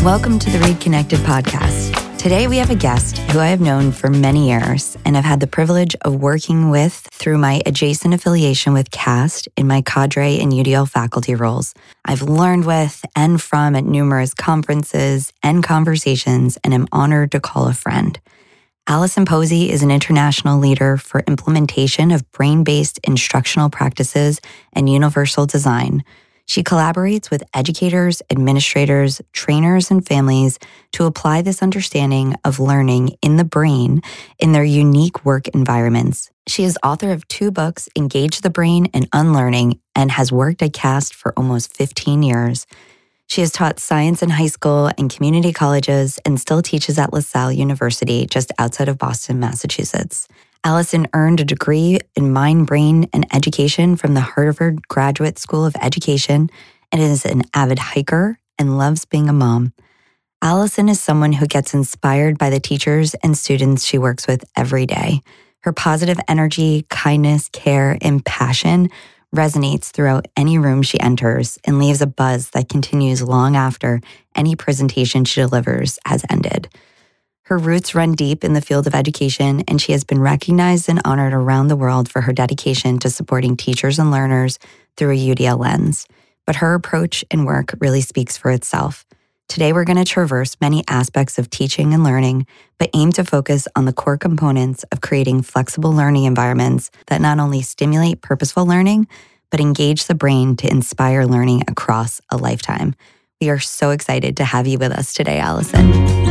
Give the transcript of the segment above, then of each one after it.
Welcome to the Read Connected podcast. Today we have a guest who I have known for many years and have had the privilege of working with through my adjacent affiliation with CAST in my cadre and UDL faculty roles. I've learned with and from at numerous conferences and conversations and am honored to call a friend. Allison Posey is an international leader for implementation of brain-based instructional practices and universal design. She collaborates with educators, administrators, trainers, and families to apply this understanding of learning in the brain in their unique work environments. She is author of 2 books, Engage the Brain and Unlearning, and has worked at CAST for almost 15 years. She has taught science in high school and community colleges and still teaches at LaSalle University just outside of Boston, Massachusetts. Allison earned a degree in mind, brain, and education from the Harvard Graduate School of Education and is an avid hiker and loves being a mom. Allison is someone who gets inspired by the teachers and students she works with every day. Her positive energy, kindness, care, and passion resonates throughout any room she enters and leaves a buzz that continues long after any presentation she delivers has ended. Her roots run deep in the field of education, and she has been recognized and honored around the world for her dedication to supporting teachers and learners through a UDL lens. But her approach and work really speaks for itself. Today, we're going to traverse many aspects of teaching and learning, but aim to focus on the core components of creating flexible learning environments that not only stimulate purposeful learning, but engage the brain to inspire learning across a lifetime. We are so excited to have you with us today, Allison.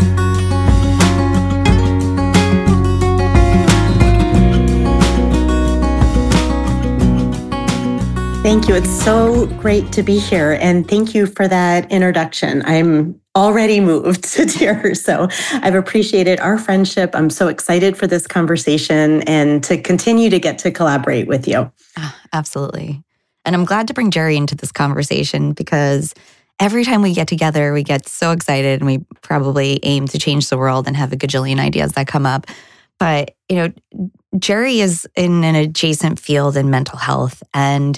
Thank you. It's so great to be here. And thank you for that introduction. I'm already moved to tears. So I've appreciated our friendship. I'm so excited for this conversation and to continue to get to collaborate with you. Absolutely. And I'm glad to bring Jerry into this conversation because every time we get together, we get so excited and we probably aim to change the world and have a gajillion ideas that come up. But, Jerry is in an adjacent field in mental health, and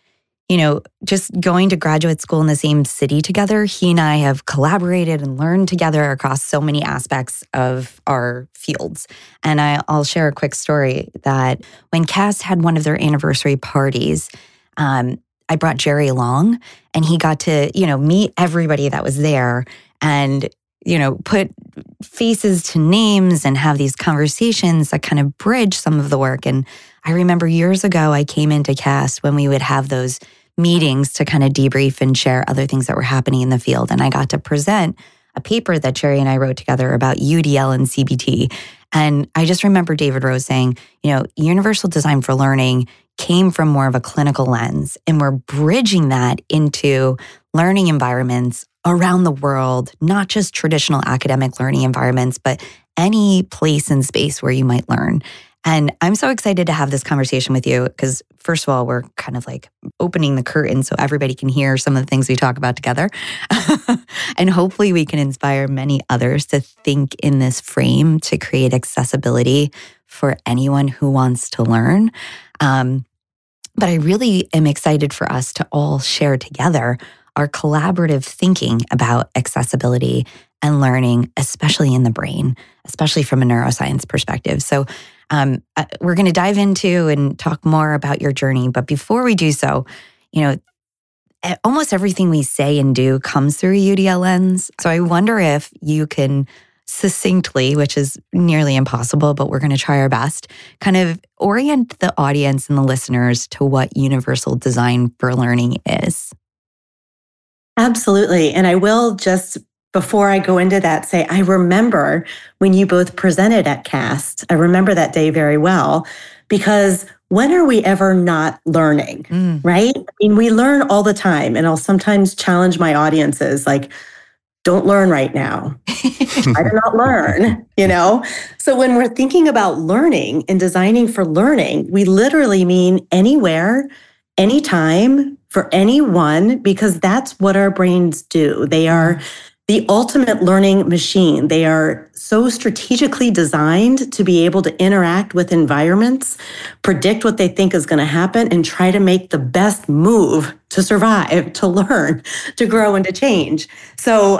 just going to graduate school in the same city together, he and I have collaborated and learned together across so many aspects of our fields. And I'll share a quick story that when CAST had one of their anniversary parties, I brought Jerry along and he got to, meet everybody that was there and, put faces to names and have these conversations that kind of bridge some of the work. And I remember years ago, I came into CAST when we would have those meetings to kind of debrief and share other things that were happening in the field. And I got to present a paper that Jerry and I wrote together about UDL and CBT. And I just remember David Rose saying, universal design for learning came from more of a clinical lens. And we're bridging that into learning environments around the world, not just traditional academic learning environments, but any place and space where you might learn. And I'm so excited to have this conversation with you because, first of all, we're kind of like opening the curtain so everybody can hear some of the things we talk about together. And hopefully we can inspire many others to think in this frame to create accessibility for anyone who wants to learn. But I really am excited for us to all share together our collaborative thinking about accessibility and learning, especially in the brain, especially from a neuroscience perspective. So we're going to dive into and talk more about your journey. But before we do so, almost everything we say and do comes through a UDL lens. So I wonder if you can succinctly, which is nearly impossible, but we're going to try our best, kind of orient the audience and the listeners to what universal design for learning is. Absolutely. And I will just, before I go into that, say, I remember when you both presented at CAST. I remember that day very well, because when are we ever not learning, right? I mean, we learn all the time. And I'll sometimes challenge my audiences, like, don't learn right now. I do not learn, So when we're thinking about learning and designing for learning, we literally mean anywhere, anytime, for anyone, because that's what our brains do. They are the ultimate learning machine. They are so strategically designed to be able to interact with environments, predict what they think is going to happen, and try to make the best move to survive, to learn, to grow, and to change. So,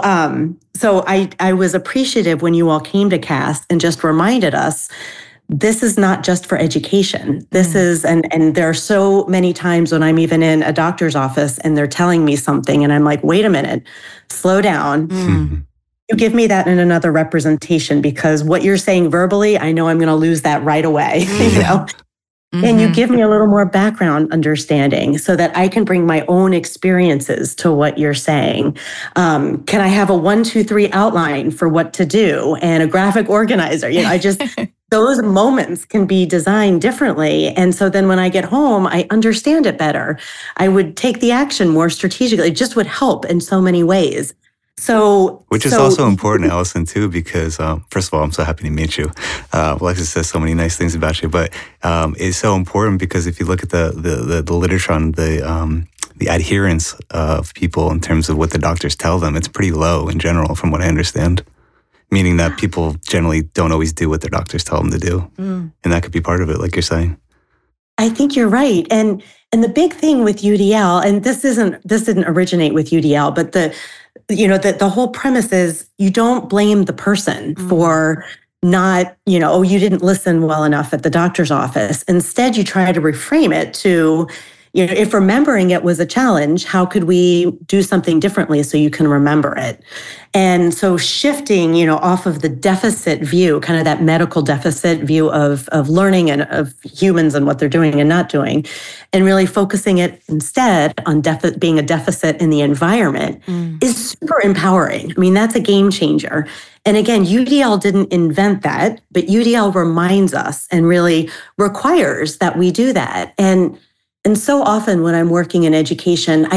I was appreciative when you all came to CAST and just reminded us this is not just for education. This is, and there are so many times when I'm even in a doctor's office and they're telling me something and I'm like, wait a minute, slow down. You give me that in another representation, because what you're saying verbally, I know I'm going to lose that right away, you know? And you give me a little more background understanding so that I can bring my own experiences to what you're saying. Can I have a 1, 2, 3 outline for what to do and a graphic organizer? You know, I just, those moments can be designed differently. And so then when I get home, I understand it better. I would take the action more strategically. It just would help in so many ways. Which is also important, Allison, too, because first of all, I'm so happy to meet you. Alexis says so many nice things about you, but it's so important because if you look at the literature on the adherence of people in terms of what the doctors tell them, it's pretty low in general, from what I understand. Meaning that people generally don't always do what their doctors tell them to do, and that could be part of it, like you're saying. I think you're right, and the big thing with UDL, and this didn't originate with UDL, but the whole premise is you don't blame the person for not, oh, you didn't listen well enough at the doctor's office. Instead, you try to reframe it to, if remembering it was a challenge, how could we do something differently so you can remember it? And so shifting, off of the deficit view, kind of that medical deficit view of learning and of humans and what they're doing and not doing, and really focusing it instead on being a deficit in the environment is super empowering. I mean, that's a game changer. And again, UDL didn't invent that, but UDL reminds us and really requires that we do that. And so often when I'm working in education,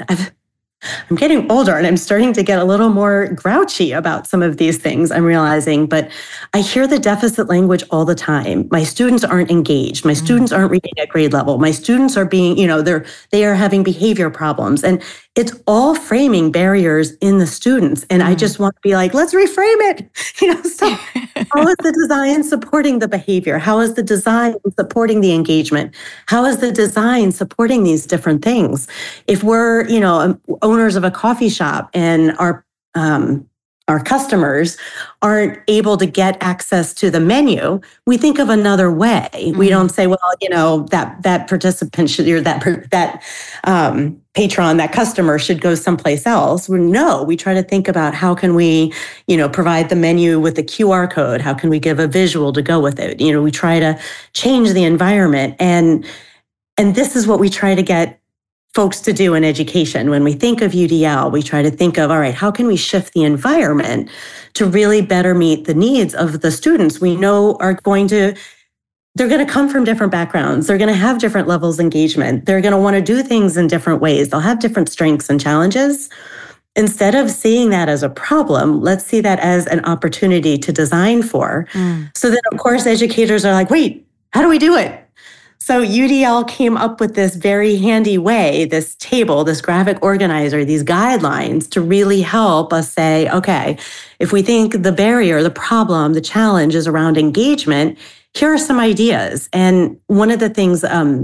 I'm getting older and I'm starting to get a little more grouchy about some of these things, I'm realizing, but I hear the deficit language all the time. My students aren't engaged. My students aren't reading at grade level. My students are being, they are having behavior problems. And it's all framing barriers in the students. And I just want to be like, let's reframe it. So how is the design supporting the behavior? How is the design supporting the engagement? How is the design supporting these different things? If we're, owners of a coffee shop and our customers aren't able to get access to the menu, we think of another way. We don't say, well, that participant should, or that patron, that customer should go someplace else. No, we try to think about how can we, provide the menu with a QR code? How can we give a visual to go with it? We try to change the environment. And this is what we try to get folks to do in education. When we think of UDL, we try to think of, all right, how can we shift the environment to really better meet the needs of the students we know they're going to come from different backgrounds. They're going to have different levels of engagement. They're going to want to do things in different ways. They'll have different strengths and challenges. Instead of seeing that as a problem, let's see that as an opportunity to design for. So then, of course, educators are like, wait, how do we do it? So UDL came up with this very handy way, this table, this graphic organizer, these guidelines to really help us say, okay, if we think the barrier, the problem, the challenge is around engagement, here are some ideas. And one of the things,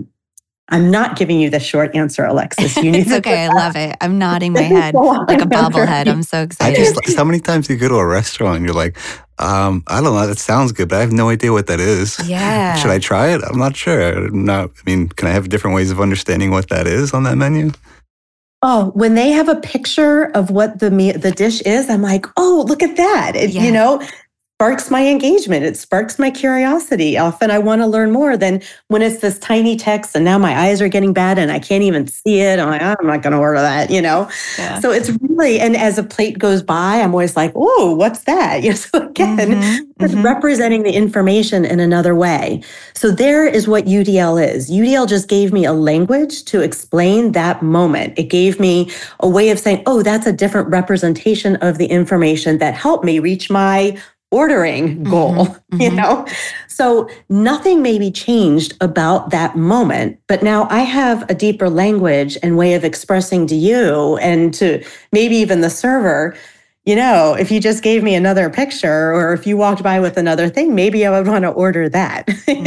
I'm not giving you the short answer, Alexis. You need it's okay. I love it. I'm nodding my head like a bobblehead. I'm so excited. How many times do you go to a restaurant and you're like, I don't know, that sounds good, but I have no idea what that is. Yeah. Should I try it? I'm not sure. Can I have different ways of understanding what that is on that menu? Oh, when they have a picture of what the dish is, I'm like, oh, look at that. It, sparks my engagement. It sparks my curiosity. Often I want to learn more than when it's this tiny text and now my eyes are getting bad and I can't even see it. I'm like, I'm not going to order that, Yeah. So it's really, and as a plate goes by, I'm always like, oh, what's that? So again, it's representing the information in another way. So there is what UDL is. UDL just gave me a language to explain that moment. It gave me a way of saying, oh, that's a different representation of the information that helped me reach my ordering goal, So nothing may be changed about that moment, but now I have a deeper language and way of expressing to you and to maybe even the server, if you just gave me another picture or if you walked by with another thing, maybe I would want to order that,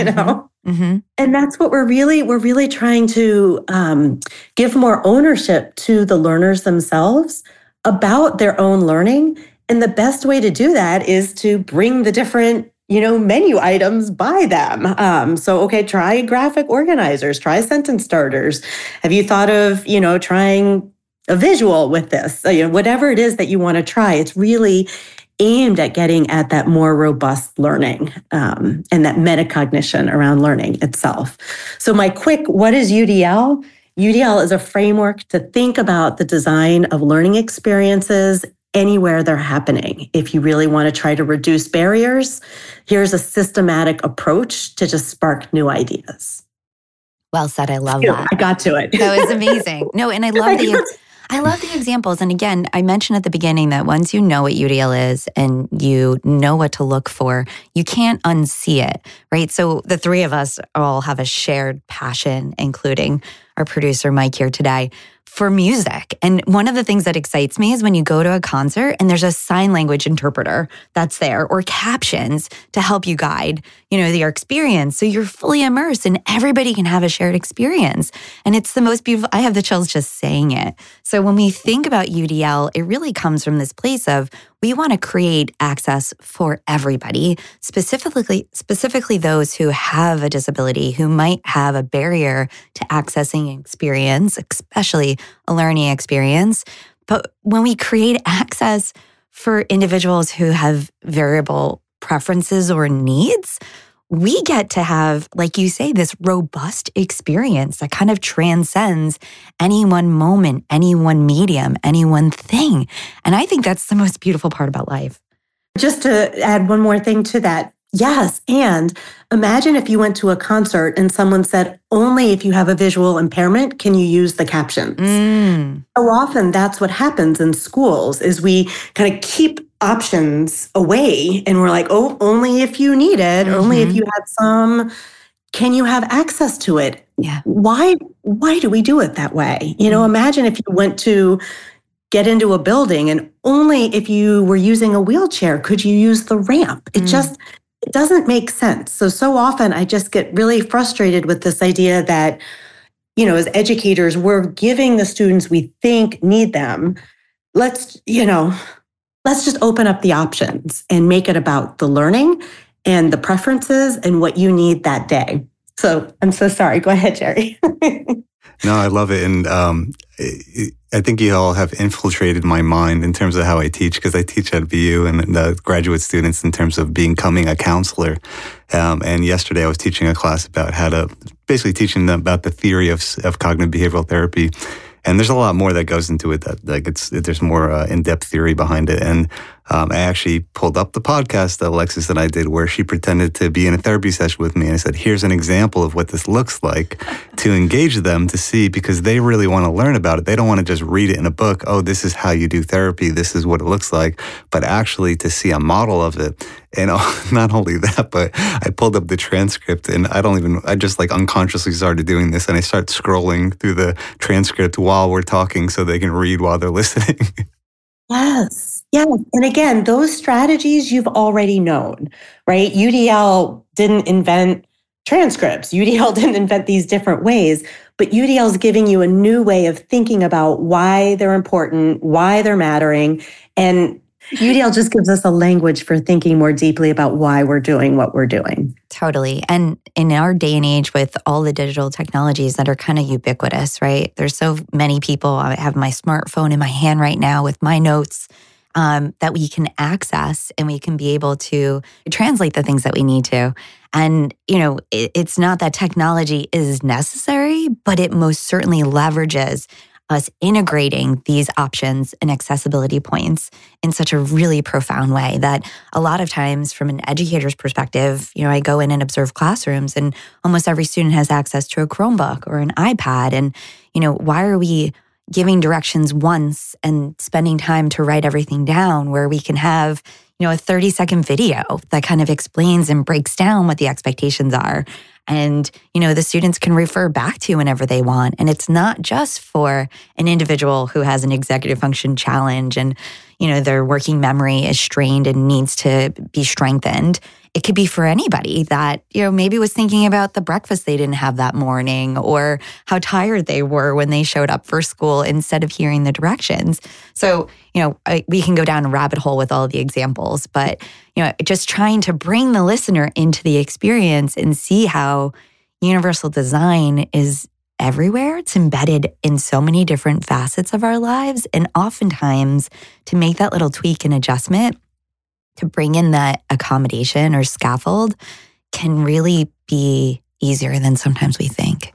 Mm-hmm. And that's what we're really trying to give more ownership to the learners themselves about their own learning. And the best way to do that is to bring the different menu items by them. So, try graphic organizers, try sentence starters. Have you thought of, trying a visual with this? Whatever it is that you want to try, it's really aimed at getting at that more robust learning and that metacognition around learning itself. So my quick, what is UDL? UDL is a framework to think about the design of learning experiences anywhere they're happening. If you really want to try to reduce barriers, here's a systematic approach to just spark new ideas. Well said. I love that. I got to it. That was amazing. No, and I love the examples. And again, I mentioned at the beginning that once you know what UDL is and you know what to look for, you can't unsee it, right? So the three of us all have a shared passion, including our producer, Mike, here today, for music. And one of the things that excites me is when you go to a concert and there's a sign language interpreter that's there or captions to help you guide, your experience. So you're fully immersed and everybody can have a shared experience. And it's the most beautiful. I have the chills just saying it. So when we think about UDL, it really comes from this place of we want to create access for everybody, specifically those who have a disability, who might have a barrier to accessing experience, especially a learning experience. But when we create access for individuals who have variable preferences or needs, we get to have, like you say, this robust experience that kind of transcends any one moment, any one medium, any one thing. And I think that's the most beautiful part about life. Just to add one more thing to that. Yes. And imagine if you went to a concert and someone said, only if you have a visual impairment can you use the captions. So often that's what happens in schools is we kind of keep options away and we're like, oh, only if you need it, only if you have some, can you have access to it? Yeah. Why do we do it that way? Imagine if you went to get into a building and only if you were using a wheelchair could you use the ramp. It doesn't make sense. So often I just get really frustrated with this idea that, as educators, we're giving the students we think need them. Let's just open up the options and make it about the learning and the preferences and what you need that day. So I'm so sorry. Go ahead, Jerry. No, I love it. And I think you all have infiltrated my mind in terms of how I teach, because I teach at BU and the graduate students in terms of becoming a counselor. And yesterday I was teaching a class about basically teaching them about the theory of cognitive behavioral therapy. And there's a lot more that goes into it. There's more in-depth theory behind it. And I actually pulled up the podcast that Alexis and I did, where she pretended to be in a therapy session with me, and I said, "Here's an example of what this looks like," to engage them to see, because they really want to learn about it. They don't want to just read it in a book. Oh, this is how you do therapy. This is what it looks like. But actually, to see a model of it. And not only that, but I pulled up the transcript, and I just unconsciously started doing this, and I start scrolling through the transcript while we're talking so they can read while they're listening. Yes. And again, those strategies you've already known, right? UDL didn't invent transcripts. UDL didn't invent these different ways, but UDL is giving you a new way of thinking about why they're important, why they're mattering. And UDL just gives us a language for thinking more deeply about why we're doing what we're doing. Totally. And in our day and age with all the digital technologies that are kind of ubiquitous, right? There's so many people. I have my smartphone in my hand right now with my notes that we can access, and we can be able to translate the things that we need to. And, it's not that technology is necessary, but it most certainly leverages us integrating these options and accessibility points in such a really profound way that a lot of times from an educator's perspective, I go in and observe classrooms and almost every student has access to a Chromebook or an iPad. And, why are we giving directions once and spending time to write everything down where we can have, a 30-second video that kind of explains and breaks down what the expectations are. And, the students can refer back to whenever they want. And it's not just for an individual who has an executive function challenge and, their working memory is strained and needs to be strengthened. It could be for anybody that, maybe was thinking about the breakfast they didn't have that morning or how tired they were when they showed up for school instead of hearing the directions. So, we can go down a rabbit hole with all the examples, but, just trying to bring the listener into the experience and see how universal design is everywhere. It's embedded in so many different facets of our lives. And oftentimes to make that little tweak and adjustment, to bring in that accommodation or scaffold can really be easier than sometimes we think.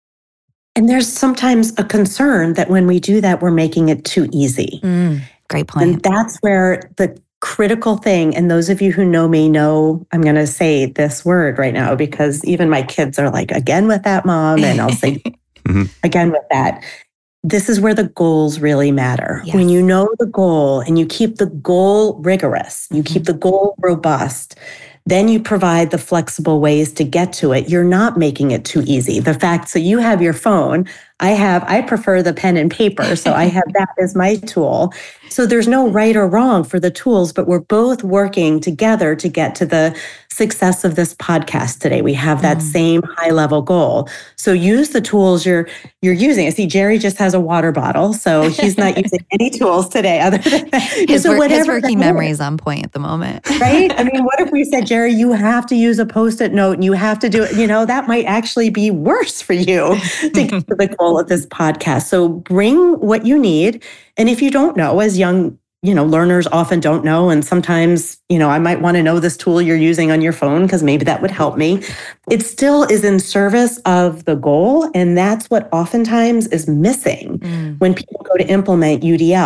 And there's sometimes a concern that when we do that, we're making it too easy. Great point. And that's where the critical thing, and those of you who know me know I'm going to say this word right now because even my kids are like, again with that, Mom, and I'll say again with that. This is where the goals really matter. Yes. When you know the goal and you keep the goal rigorous, you keep the goal robust, then you provide the flexible ways to get to it. You're not making it too easy. The fact, so you have your phone, I prefer the pen and paper, so I have that as my tool. So there's no right or wrong for the tools, but we're both working together to get to the success of this podcast today. We have that same high level goal. So use the tools you're using. I see Jerry just has a water bottle, so he's not using any tools today other than his working memory is on point at the moment. Right? I mean, what if we said, Jerry, you have to use a Post-it note and you have to do it, that might actually be worse for you to get to the goal of this podcast. So bring what you need. And if you don't know, as young learners often don't know. And sometimes, I might want to know this tool you're using on your phone because maybe that would help me. It still is in service of the goal. And that's what oftentimes is missing when people go to implement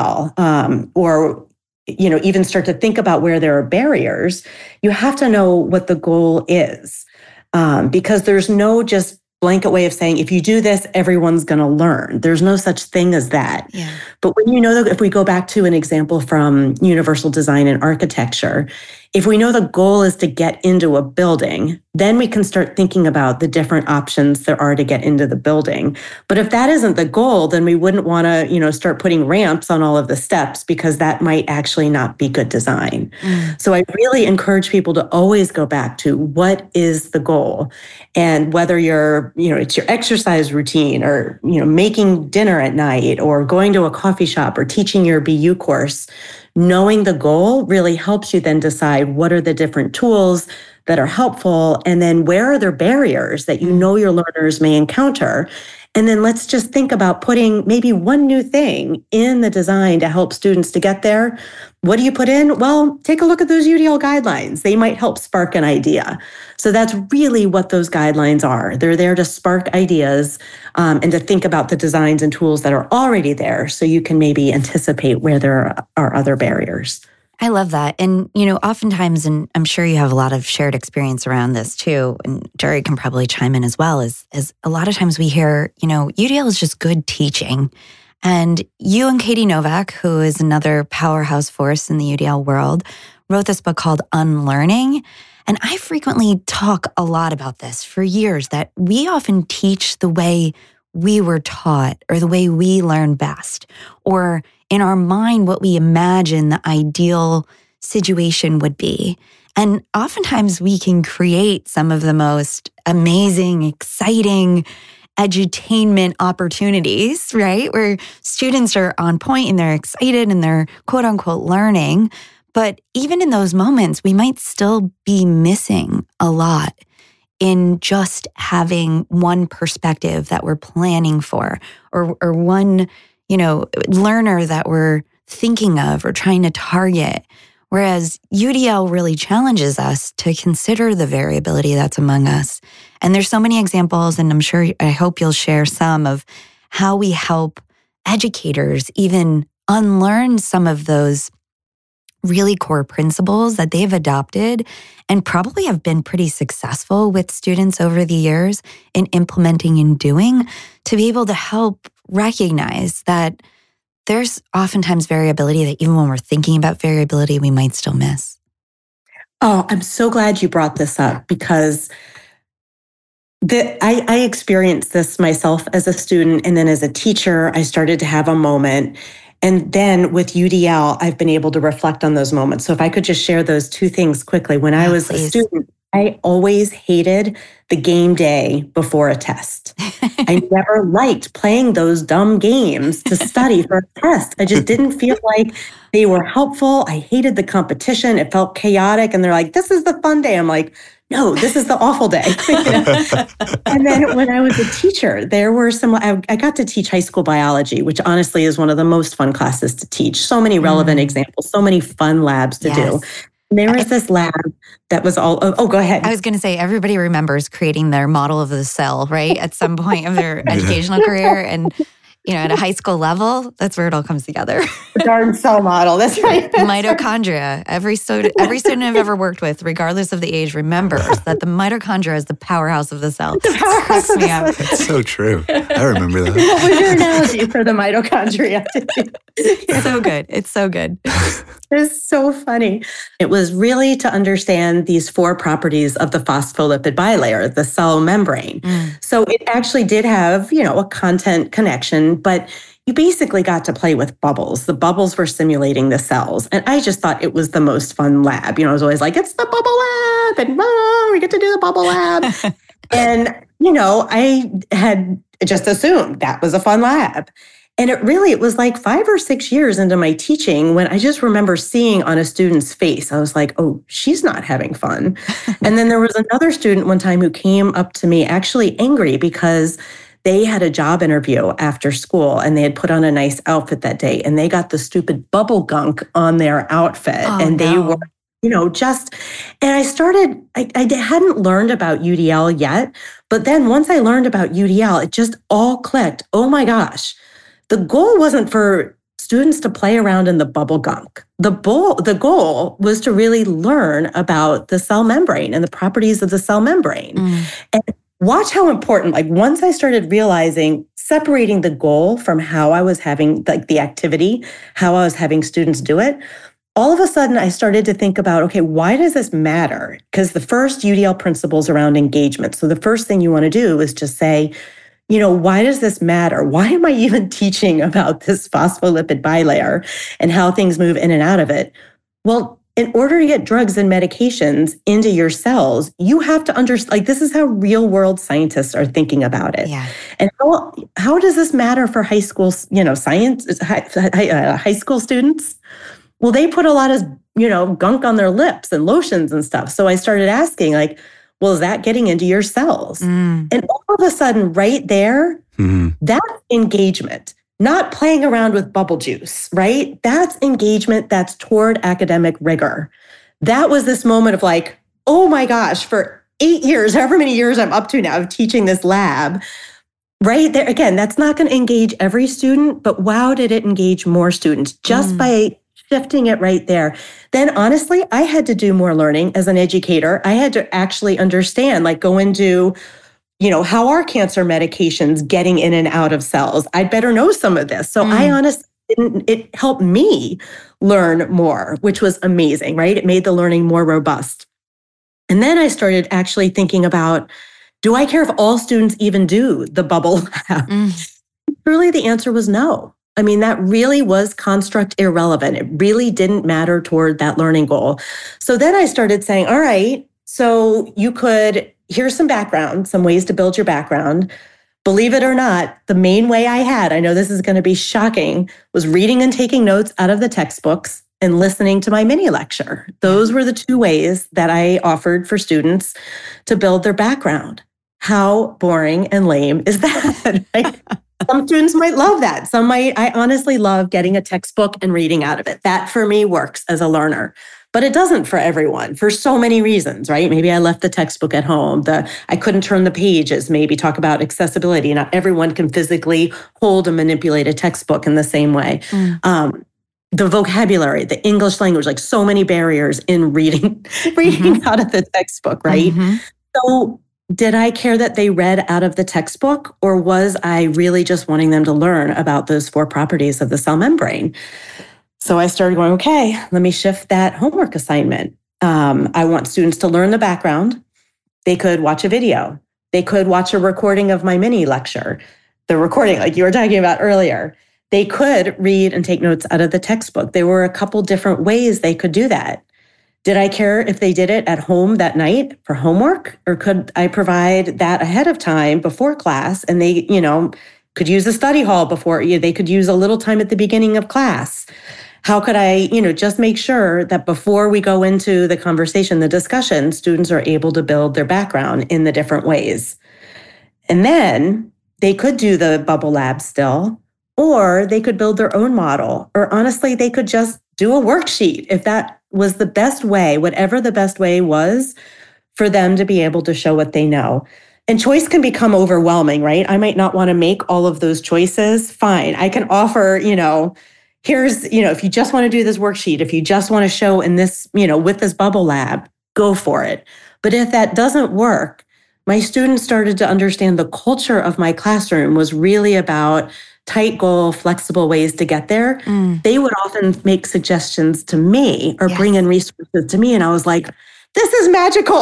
UDL or even start to think about where there are barriers. You have to know what the goal is because there's no just blanket way of saying, if you do this, everyone's going to learn. There's no such thing as that. Yeah. But when if we go back to an example from universal design and architecture, if we know the goal is to get into a building, then we can start thinking about the different options there are to get into the building. But if that isn't the goal, then we wouldn't want to, start putting ramps on all of the steps because that might actually not be good design. So I really encourage people to always go back to what is the goal. And whether you're, it's your exercise routine or, making dinner at night or going to a coffee shop or teaching your BU course, knowing the goal really helps you then decide what are the different tools that are helpful, and then where are there barriers that your learners may encounter. And then let's just think about putting maybe one new thing in the design to help students to get there. What do you put in? Well, take a look at those UDL guidelines. They might help spark an idea. So that's really what those guidelines are. They're there to spark ideas and to think about the designs and tools that are already there so you can maybe anticipate where there are other barriers. I love that. And, oftentimes, and I'm sure you have a lot of shared experience around this too, and Jerry can probably chime in as well, is a lot of times we hear, UDL is just good teaching. And you and Katie Novak, who is another powerhouse force in the UDL world, wrote this book called Unlearning. And I frequently talk a lot about this for years, that we often teach the way we were taught or the way we learn best, or in our mind, what we imagine the ideal situation would be. And oftentimes we can create some of the most amazing, exciting edutainment opportunities, right? Where students are on point and they're excited and they're quote unquote learning. But even in those moments, we might still be missing a lot in just having one perspective that we're planning for, or one learner that we're thinking of or trying to target. Whereas UDL really challenges us to consider the variability that's among us. And there's so many examples, and I hope you'll share some of how we help educators even unlearn some of those really core principles that they've adopted and probably have been pretty successful with students over the years in implementing and doing, to be able to help recognize that there's oftentimes variability that even when we're thinking about variability, we might still miss. Oh, I'm so glad you brought this up because I experienced this myself as a student. And then as a teacher, I started to have a moment. And then with UDL, I've been able to reflect on those moments. So if I could just share those two things quickly. When I was a student, I always hated the game day before a test. I never liked playing those dumb games to study for a test. I just didn't feel like they were helpful. I hated the competition. It felt chaotic. And they're like, this is the fun day. I'm like, no, this is the awful day. And then when I was a teacher, there were I got to teach high school biology, which honestly is one of the most fun classes to teach. So many relevant examples, so many fun labs to do. And there was this lab that was all, go ahead. I was going to say, everybody remembers creating their model of the cell, right? At some point of their educational career. And at a high school level, that's where it all comes together. The darn cell model, that's right. Mitochondria. Every student I've ever worked with, regardless of the age, remembers that the mitochondria is the powerhouse of the cell. The powerhouse of the cell. That's so true. I remember that. What was your analogy for the mitochondria? It's so good. It's so good. It's so funny. It was really to understand these 4 properties of the phospholipid bilayer, the cell membrane. So it actually did have, a content connection, but you basically got to play with bubbles. The bubbles were simulating the cells. And I just thought it was the most fun lab. I was always like, it's the bubble lab. And we get to do the bubble lab. And, I had just assumed that was a fun lab. And it was like 5 or 6 years into my teaching when I just remember seeing on a student's face, I was like, oh, she's not having fun. And then there was another student one time who came up to me actually angry because they had a job interview after school and they had put on a nice outfit that day and they got the stupid bubble gunk on their outfit. They were, and I hadn't learned about UDL yet, but then once I learned about UDL, it just all clicked. Oh my gosh. The goal wasn't for students to play around in the bubble gunk. The goal was to really learn about the cell membrane and the properties of the cell membrane. And watch how important, once I started realizing, separating the goal from how I was having the activity, how I was having students do it, all of a sudden I started to think about, okay, why does this matter? Because the first UDL principles around engagement. So the first thing you want to do is just say, why does this matter? Why am I even teaching about this phospholipid bilayer and how things move in and out of it? Well, in order to get drugs and medications into your cells, you have to understand, this is how real world scientists are thinking about it. Yeah. And how does this matter for high school, science, high school students? Well, they put a lot of, gunk on their lips and lotions and stuff. So I started asking well, is that getting into your cells? And all of a sudden, right there, that's engagement, not playing around with bubble juice, right? That's engagement that's toward academic rigor. That was this moment of oh my gosh, for 8 years, however many years I'm up to now of teaching this lab, right there. Again, that's not going to engage every student, but wow, did it engage more students just by shifting it right there. Then honestly, I had to do more learning as an educator. I had to actually understand, go into, how are cancer medications getting in and out of cells? I'd better know some of this. So I honestly it helped me learn more, which was amazing, right? It made the learning more robust. And then I started actually thinking about, do I care if all students even do the bubble lab? Truly, the answer was no. I mean, that really was construct irrelevant. It really didn't matter toward that learning goal. So then I started saying, all right, so here's some background, some ways to build your background. Believe it or not, the main way I had, I know this is going to be shocking, was reading and taking notes out of the textbooks and listening to my mini lecture. Those were the 2 ways that I offered for students to build their background. How boring and lame is that? Right? Some students might love that. Some might. I honestly love getting a textbook and reading out of it. That for me works as a learner. But it doesn't for everyone for so many reasons, right? Maybe I left the textbook at home. I couldn't turn the pages, maybe talk about accessibility. Not everyone can physically hold and manipulate a textbook in the same way. The vocabulary, the English language, so many barriers in reading out of the textbook, right? So did I care that they read out of the textbook, or was I really just wanting them to learn about those 4 properties of the cell membrane? So I started going, okay, let me shift that homework assignment. I want students to learn the background. They could watch a video. They could watch a recording of my mini lecture, the recording like you were talking about earlier. They could read and take notes out of the textbook. There were a couple different ways they could do that. Did I care if they did it at home that night for homework, or could I provide that ahead of time before class, and they, could use a study hall before, they could use a little time at the beginning of class? How could I, just make sure that before we go into the conversation, the discussion, students are able to build their background in the different ways? And then they could do the bubble lab still, or they could build their own model, or honestly, they could just do a worksheet if that was the best way, whatever the best way was for them to be able to show what they know. And choice can become overwhelming, right? I might not want to make all of those choices. Fine. I can offer, here's, if you just want to do this worksheet, if you just want to show in this, with this bubble lab, go for it. But if that doesn't work, my students started to understand the culture of my classroom was really about tight goal, flexible ways to get there. They would often make suggestions to me or bring in resources to me. And I was like, this is magical.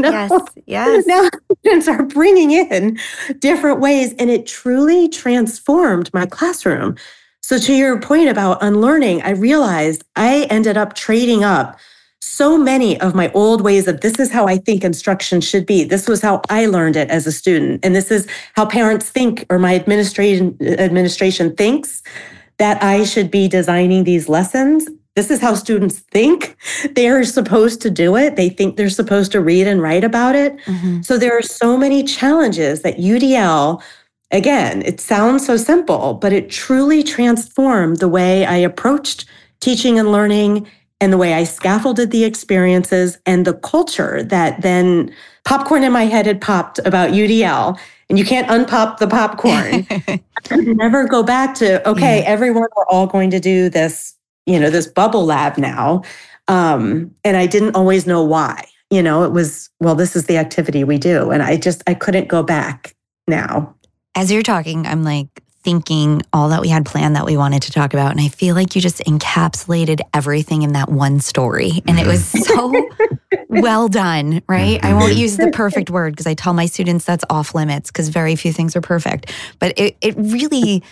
Yes. Now students are bringing in different ways, and it truly transformed my classroom. So to your point about unlearning, I realized I ended up trading up so many of my old ways of this is how I think instruction should be. This was how I learned it as a student. And this is how parents think, or my administration thinks that I should be designing these lessons. This is how students think they're supposed to do it. They think they're supposed to read and write about it. Mm-hmm. So there are so many challenges that UDL, again, it sounds so simple, but it truly transformed the way I approached teaching and learning, and the way I scaffolded the experiences, and the culture that then popcorn in my head had popped about UDL. And you can't unpop the popcorn. I could never go back to, everyone, we're all going to do this, this bubble lab now. And I didn't always know why. It was, this is the activity we do. And I couldn't go back now. As you're talking, I'm like thinking all that we had planned that we wanted to talk about. And I feel like you just encapsulated everything in that one story. And it was so well done, right? I won't use the perfect word because I tell my students that's off limits because very few things are perfect. But it really,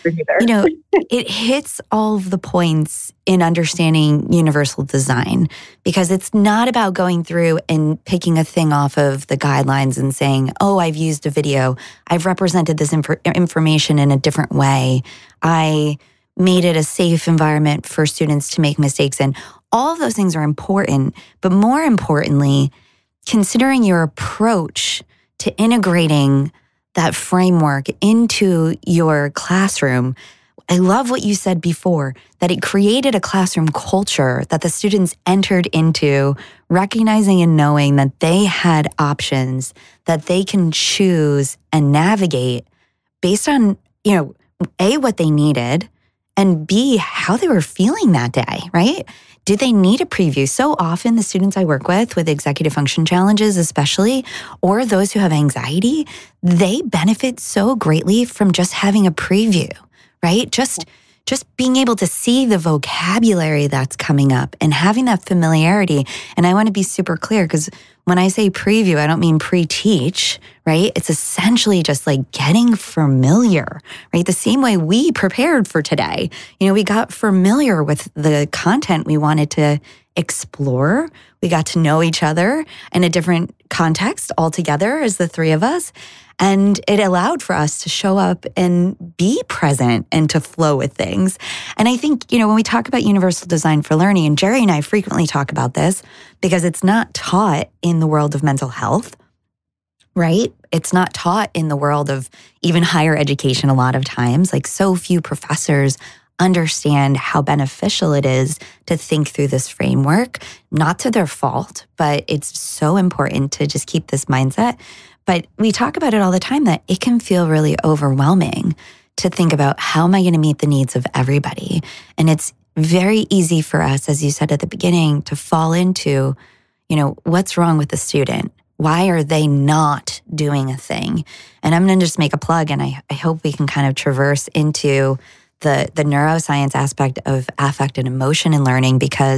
it hits all of the points in understanding universal design, because it's not about going through and picking a thing off of the guidelines and saying, oh, I've used a video. I've represented this information in a different way. I made it a safe environment for students to make mistakes in. All of those things are important, but more importantly, considering your approach to integrating that framework into your classroom. I love what you said before, that it created a classroom culture that the students entered into, recognizing and knowing that they had options that they can choose and navigate based on, A, what they needed, and B, how they were feeling that day, right? Did they need a preview? So often the students I work with executive function challenges especially, or those who have anxiety, they benefit so greatly from just having a preview, right? Just being able to see the vocabulary that's coming up and having that familiarity. And I want to be super clear, because when I say preview, I don't mean pre-teach, right? It's essentially just like getting familiar, right? The same way we prepared for today. We got familiar with the content we wanted to explore. We got to know each other in a different context altogether as the three of us. And it allowed for us to show up and be present and to flow with things. And I think, when we talk about universal design for learning, and Jerry and I frequently talk about this because it's not taught in the world of mental health, right? It's not taught in the world of even higher education a lot of times. Like, so few professors understand how beneficial it is to think through this framework, not to their fault, but it's so important to just keep this mindset. But we talk about it all the time, that it can feel really overwhelming to think about, how am I going to meet the needs of everybody? And it's very easy for us, as you said at the beginning, to fall into, what's wrong with the student? Why are they not doing a thing? And I'm going to just make a plug, and I hope we can kind of traverse into the neuroscience aspect of affect and emotion in learning, because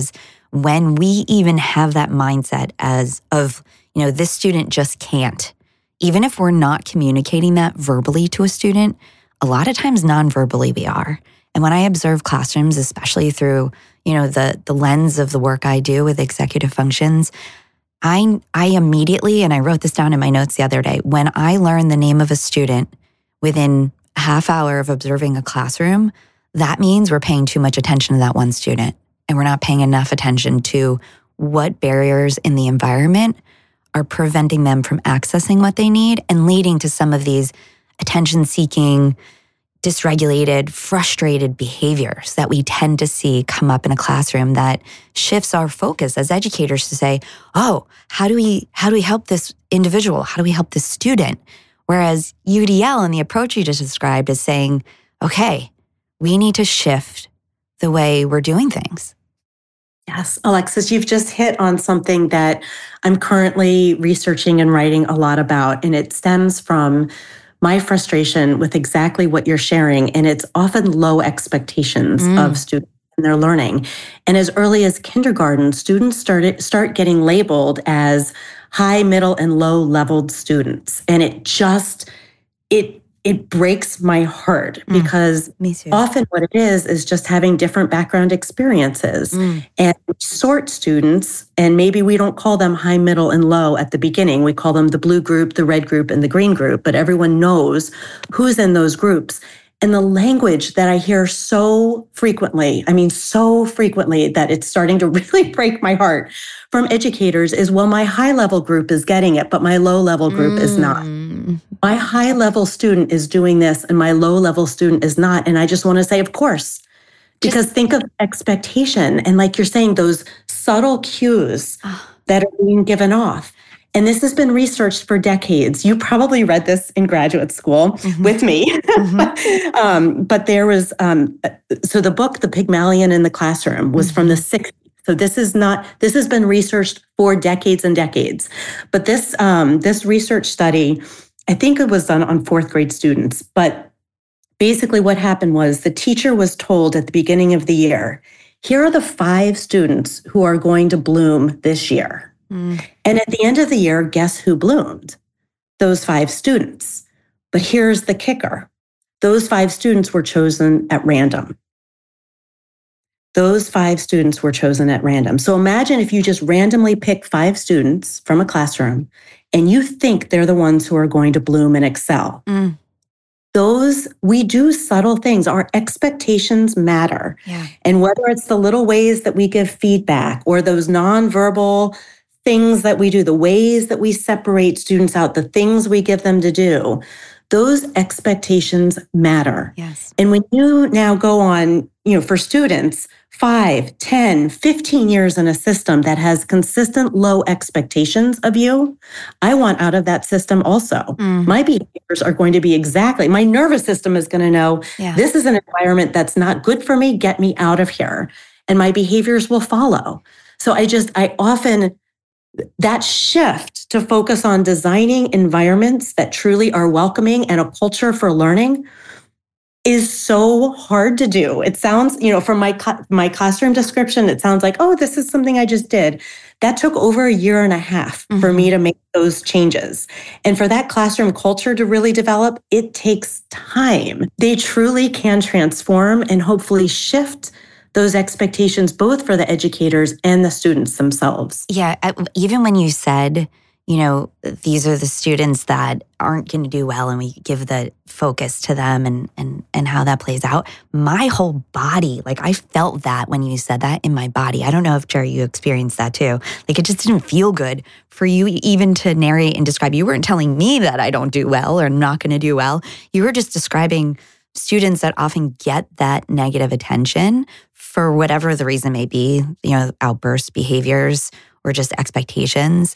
when we even have that mindset of, this student just can't, even if we're not communicating that verbally to a student, a lot of times non-verbally we are. And when I observe classrooms, especially through, the lens of the work I do with executive functions, I immediately, and I wrote this down in my notes the other day, when I learn the name of a student within a half hour of observing a classroom, that means we're paying too much attention to that one student. And we're not paying enough attention to what barriers in the environment are preventing them from accessing what they need and leading to some of these attention-seeking, dysregulated, frustrated behaviors that we tend to see come up in a classroom that shifts our focus as educators to say, oh, how do we help this individual? How do we help this student? Whereas UDL and the approach you just described is saying, okay, we need to shift the way we're doing things. Yes, Alexis, you've just hit on something that I'm currently researching and writing a lot about, and it stems from my frustration with exactly what you're sharing, and it's often low expectations of students and their learning. And as early as kindergarten, students start getting labeled as high, middle, and low-leveled students. And it breaks my heart because often what it is just having different background experiences. And we sort students, and maybe we don't call them high, middle, and low at the beginning. We call them the blue group, the red group, and the green group, but everyone knows who's in those groups. And the language that I hear so frequently that it's starting to really break my heart from educators is, well, my high-level group is getting it, but my low-level group is not. My high-level student is doing this and my low-level student is not. And I just want to say, of course, because think of expectation and, like you're saying, those subtle cues that are being given off. And this has been researched for decades. You probably read this in graduate school with me. But there was, so the book, The Pygmalion in the Classroom, was from the 60s. So this has been researched for decades and decades. But this research study, I think it was done on fourth grade students. But basically what happened was the teacher was told at the beginning of the year, here are the 5 students who are going to bloom this year. And at the end of the year, guess who bloomed? Those 5 students. But here's the kicker. Those 5 students were chosen at random. Those 5 students were chosen at random. So imagine if you just randomly pick 5 students from a classroom and you think they're the ones who are going to bloom and excel. We do subtle things. Our expectations matter. Yeah. And whether it's the little ways that we give feedback or those nonverbal things that we do, the ways that we separate students out, the things we give them to do, those expectations matter. Yes. And when you now go on, for students, 5, 10, 15 years in a system that has consistent low expectations of you, I want out of that system also. My behaviors are going to be my nervous system is going to know, this is an environment that's not good for me, get me out of here. And my behaviors will follow. So I often, that shift to focus on designing environments that truly are welcoming and a culture for learning is so hard to do. It sounds, from my classroom description, it sounds like, oh, this is something I just did. That took over a year and a half for me to make those changes. And for that classroom culture to really develop, it takes time. They truly can transform and hopefully shift those expectations, both for the educators and the students themselves. Yeah, even when you said, these are the students that aren't going to do well and we give the focus to them and how that plays out, my whole body, I felt that when you said that in my body. I don't know if, Jerry, you experienced that too. It just didn't feel good for you even to narrate and describe. You weren't telling me that I don't do well or not going to do well. You were just describing students that often get that negative attention for whatever the reason may be, outburst behaviors or just expectations.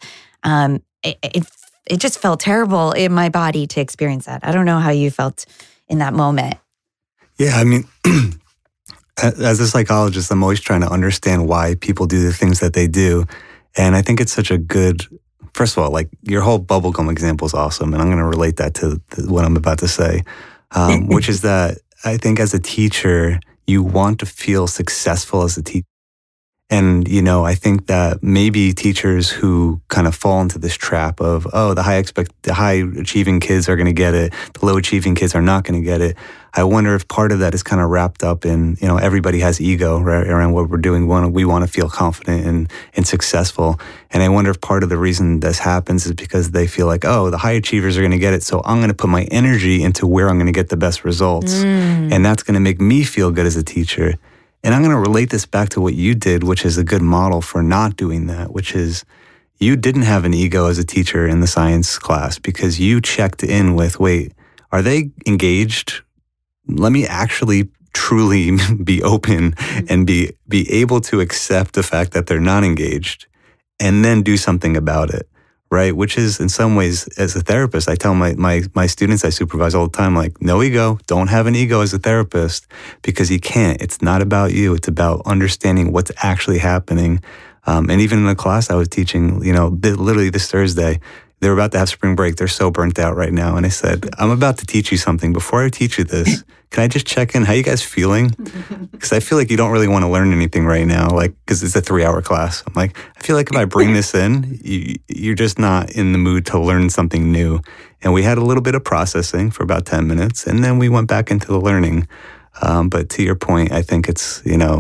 It just felt terrible in my body to experience that. I don't know how you felt in that moment. Yeah, I mean, as a psychologist, I'm always trying to understand why people do the things that they do. And I think it's such a good, first of all, your whole bubblegum example is awesome. And I'm going to relate that to what I'm about to say, which is that I think as a teacher, you want to feel successful as a teacher. And, I think that maybe teachers who kind of fall into this trap of, the high achieving kids are going to get it, the low achieving kids are not going to get it. I wonder if part of that is kind of wrapped up in, everybody has ego right around what we're doing. We want to feel confident and successful. And I wonder if part of the reason this happens is because they feel like, the high achievers are going to get it. So I'm going to put my energy into where I'm going to get the best results. And that's going to make me feel good as a teacher. And I'm going to relate this back to what you did, which is a good model for not doing that, which is you didn't have an ego as a teacher in the science class because you checked in with, wait, are they engaged? Let me actually truly be open and be able to accept the fact that they're not engaged and then do something about it, right? Which is in some ways, as a therapist, I tell my students I supervise all the time, like, no ego, don't have an ego as a therapist because you can't. It's not about you. It's about understanding what's actually happening. And even in the class I was teaching, literally this Thursday, they're about to have spring break. They're so burnt out right now. And I said, I'm about to teach you something. Before I teach you this, can I just check in? How you guys feeling? Because I feel like you don't really want to learn anything right now, because it's a 3-hour class. I'm like, I feel like if I bring this in, you're just not in the mood to learn something new. And we had a little bit of processing for about 10 minutes, and then we went back into the learning. But to your point, I think it's,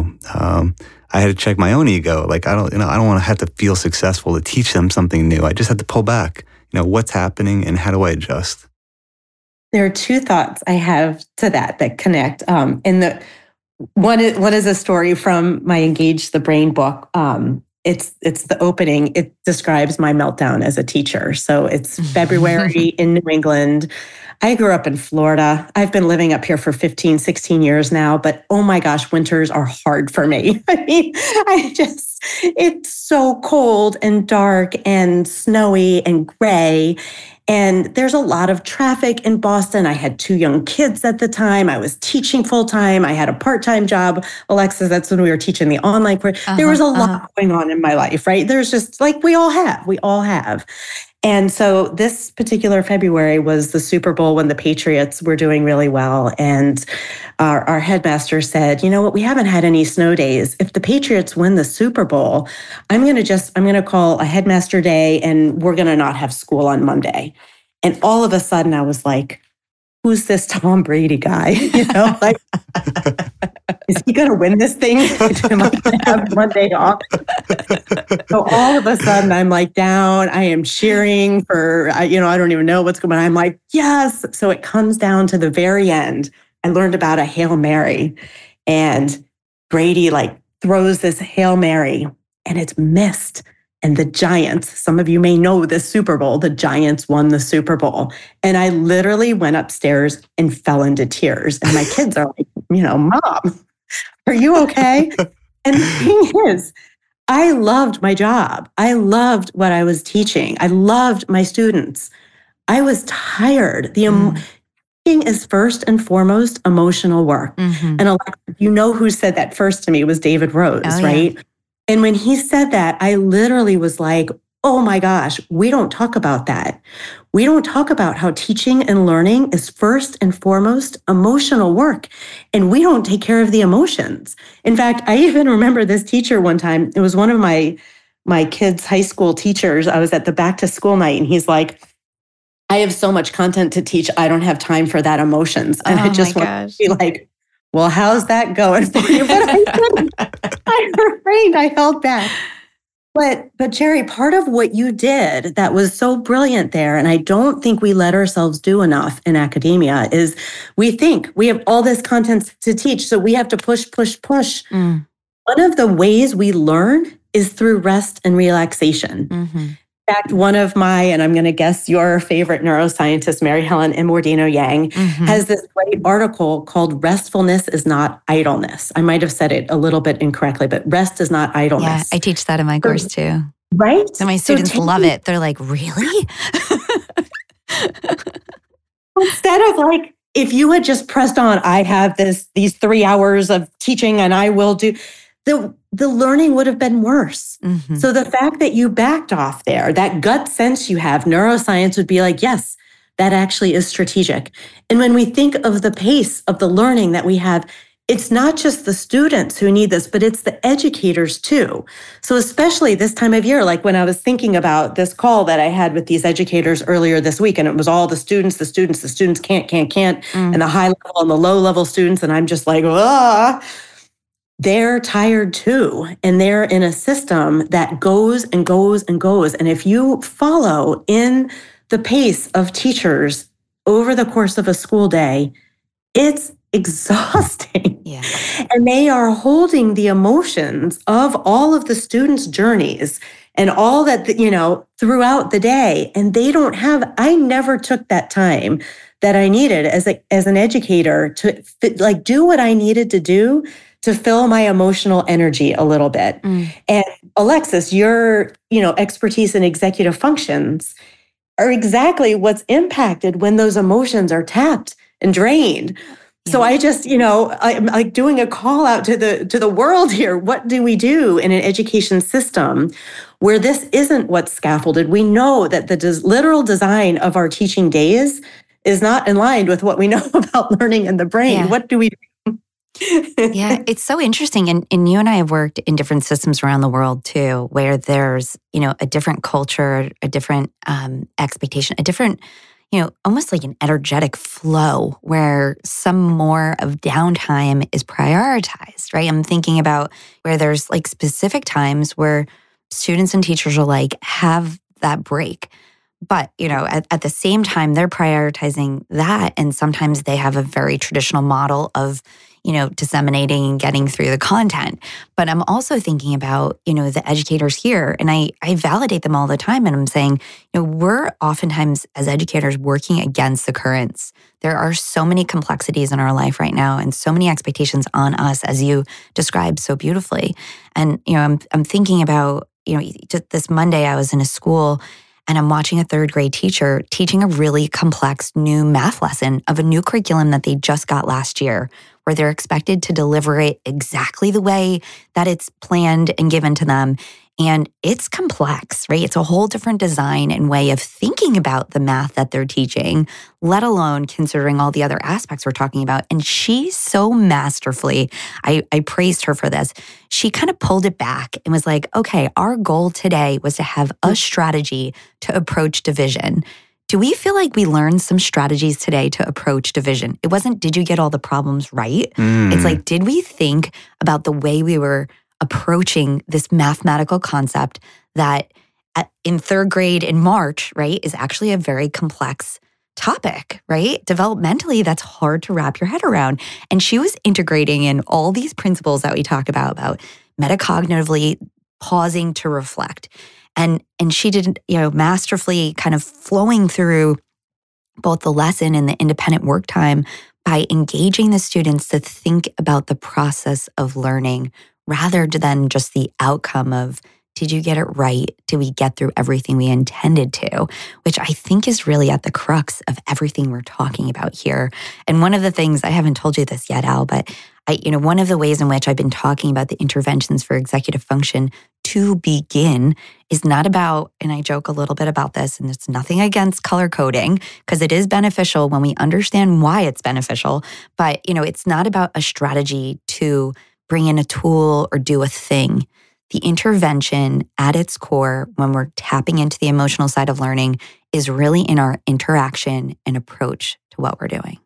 I had to check my own ego. Like, I don't want to have to feel successful to teach them something new. I just had to pull back. What's happening and how do I adjust? There are two thoughts I have to that connect. And one is a story from my Engage the Brain book. It's the opening. It describes my meltdown as a teacher. So it's February in New England. I grew up in Florida. I've been living up here for 15, 16 years now, but oh my gosh, winters are hard for me. I mean, it's so cold and dark and snowy and gray. And there's a lot of traffic in Boston. I had 2 young kids at the time. I was teaching full time. I had a part-time job. Alexis, that's when we were teaching the online course. There was a lot going on in my life, right? There's just like we all have. And so this particular February was the Super Bowl when the Patriots were doing really well. And our headmaster said, you know what, we haven't had any snow days. If the Patriots win the Super Bowl, I'm going to call a headmaster day and we're going to not have school on Monday. And all of a sudden I was like, who's this Tom Brady guy? Like, is he going to win this thing? Am I going to have Monday off? So all of a sudden, I'm like down. I am cheering for, I don't even know what's going on. I'm like, yes. So it comes down to the very end. I learned about a Hail Mary, and Brady throws this Hail Mary, and it's missed. And the Giants, some of you may know the Super Bowl, the Giants won the Super Bowl. And I literally went upstairs and fell into tears. And my kids are like, Mom, are you okay? And the thing is, I loved my job. I loved what I was teaching. I loved my students. I was tired. Teaching is first and foremost emotional work. Mm-hmm. And who said that first to me was David Rose, right? Yeah. And when he said that, I literally was like, oh my gosh, we don't talk about that. We don't talk about how teaching and learning is first and foremost emotional work. And we don't take care of the emotions. In fact, I even remember this teacher one time. It was one of my kids' high school teachers. I was at the back to school night and he's like, I have so much content to teach. I don't have time for that emotions. And I just want to be like, well, how's that going for you? But I refrained, I held back. But Jerry, part of what you did that was so brilliant there, and I don't think we let ourselves do enough in academia, is we think we have all this content to teach, so we have to push. One of the ways we learn is through rest and relaxation. Mm-hmm. In fact, one of and I'm going to guess your favorite neuroscientist, Mary Helen Immordino-Yang, has this great article called Restfulness is Not Idleness. I might have said it a little bit incorrectly, but rest is not idleness. Yeah, I teach that in my course too. Right? And my students love it. They're like, really? Instead of if you had just pressed on, I have these 3 hours of teaching and I will do... The learning would have been worse. Mm-hmm. So the fact that you backed off there, that gut sense you have, neuroscience would be like, yes, that actually is strategic. And when we think of the pace of the learning that we have it's not just the students who need this, but it's the educators too. So especially this time of year, like when I was thinking about this call that I had with these educators earlier this week, and it was all the students can't, and the high level and the low level students. And I'm just like, they're tired too. And they're in a system that goes and goes and goes. And if you follow in the pace of teachers over the course of a school day, it's exhausting. Yeah. And they are holding the emotions of all of the students' journeys and all that, throughout the day. And they don't have, I never took that time that I needed as an educator to do what I needed to do to fill my emotional energy a little bit. And Alexis, your, expertise in executive functions are exactly what's impacted when those emotions are tapped and drained. So I just, I'm like doing a call out to the world here. What do we do in an education system where this isn't what's scaffolded? We know that the literal design of our teaching days is not in line with what we know about learning in the brain. Yeah. What do we do? Yeah, it's so interesting. And you and I have worked in different systems around the world too, where there's, a different culture, a different expectation, a different, almost like an energetic flow where some more of downtime is prioritized, right? I'm thinking about where there's like specific times where students and teachers are like, have that break. But, at the same time, they're prioritizing that. And sometimes they have a very traditional model of, disseminating and getting through the content. But I'm also thinking about, the educators here, and I validate them all the time. And I'm saying, we're oftentimes as educators working against the currents. There are so many complexities in our life right now and so many expectations on us, as you described so beautifully. And, I'm thinking about, just this Monday, I was in a school and I'm watching a third grade teacher teaching a really complex new math lesson of a new curriculum that they just got last year, where they're expected to deliver it exactly the way that it's planned and given to them. And it's complex, right? It's a whole different design and way of thinking about the math that they're teaching, let alone considering all the other aspects we're talking about. And she so masterfully, I praised her for this. She kind of pulled it back and was like, okay, our goal today was to have a strategy to approach division. Do we feel like we learned some strategies today to approach division? It wasn't, did you get all the problems right? It's like, did we think about the way we were approaching this mathematical concept that in third grade in March, right, is actually a very complex topic, right? Developmentally, that's hard to wrap your head around. And she was integrating in all these principles that we talk about metacognitively pausing to reflect. And she did, masterfully kind of flowing through both the lesson and the independent work time by engaging the students to think about the process of learning rather than just the outcome of, did you get it right? Did we get through everything we intended to? Which I think is really at the crux of everything we're talking about here. And one of the things, I haven't told you this yet, Al, but one of the ways in which I've been talking about the interventions for executive function to begin is not about, and I joke a little bit about this, and it's nothing against color coding, because it is beneficial when we understand why it's beneficial. But, it's not about a strategy to bring in a tool or do a thing. The intervention at its core, when we're tapping into the emotional side of learning, is really in our interaction and approach to what we're doing.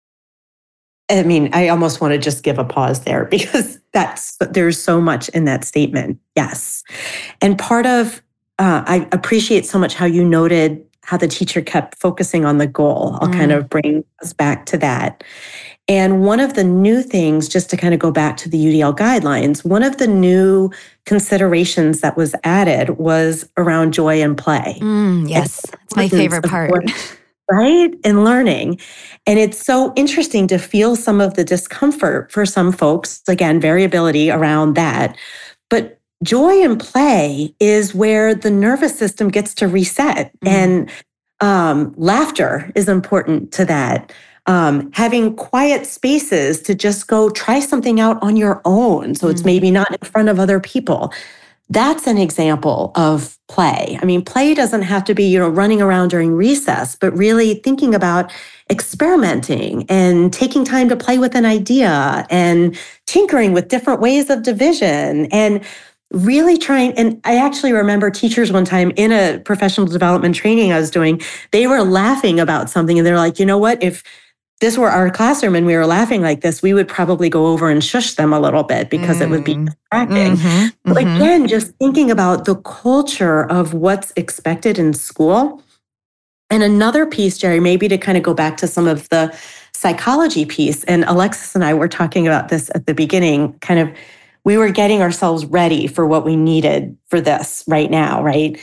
I mean, I almost want to just give a pause there because there's so much in that statement. Yes. And part of, I appreciate so much how you noted how the teacher kept focusing on the goal. I'll kind of bring us back to that. And one of the new things, just to kind of go back to the UDL guidelines, one of the new considerations that was added was around joy and play. Yes, it's my favorite part. Right? In learning. And it's so interesting to feel some of the discomfort for some folks, again, variability around that. But joy and play is where the nervous system gets to reset. And laughter is important to that. Having quiet spaces to just go try something out on your own. So it's maybe not in front of other people. That's an example of play. I mean, play doesn't have to be, running around during recess, but really thinking about experimenting and taking time to play with an idea and tinkering with different ways of division and really trying. And I actually remember teachers one time in a professional development training I was doing, they were laughing about something and they're like, you know what, if this were our classroom and we were laughing like this, we would probably go over and shush them a little bit because it would be distracting. But again, just thinking about the culture of what's expected in school. And another piece, Jerry, maybe to kind of go back to some of the psychology piece, and Alexis and I were talking about this at the beginning, kind of, we were getting ourselves ready for what we needed for this right now, right?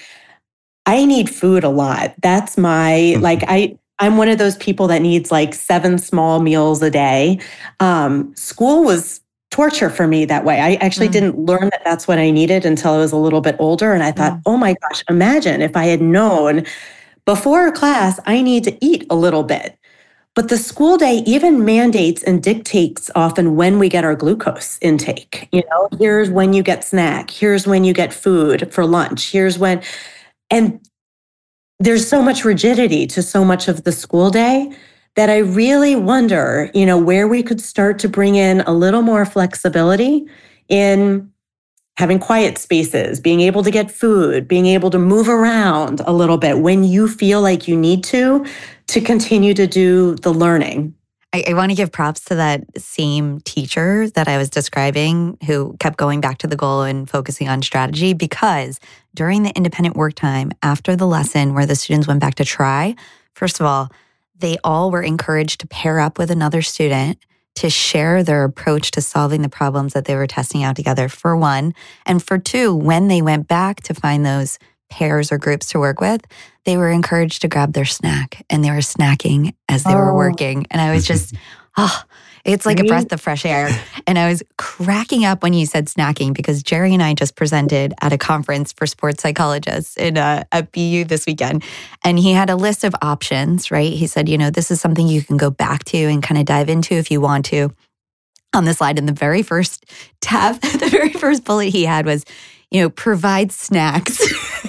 I need food a lot. That's my, I'm one of those people that needs like 7 small meals a day. School was torture for me that way. I actually didn't learn that that's what I needed until I was a little bit older. And I thought, oh my gosh, imagine if I had known before class, I need to eat a little bit. But the school day even mandates and dictates often when we get our glucose intake. Here's when you get snack. Here's when you get food for lunch. Here's when, and there's so much rigidity to so much of the school day that I really wonder, where we could start to bring in a little more flexibility in having quiet spaces, being able to get food, being able to move around a little bit when you feel like you need to continue to do the learning. I want to give props to that same teacher that I was describing who kept going back to the goal and focusing on strategy, because during the independent work time after the lesson where the students went back to try, first of all, they all were encouraged to pair up with another student to share their approach to solving the problems that they were testing out together, for one. And for two, when they went back to find those pairs or groups to work with, they were encouraged to grab their snack, and they were snacking as they were working. And I was just, it's like a breath of fresh air. And I was cracking up when you said snacking, because Jerry and I just presented at a conference for sports psychologists at BU this weekend. And he had a list of options, right? He said, this is something you can go back to and kind of dive into if you want to. On the slide, in the very first tab, the very first bullet he had was, provide snacks.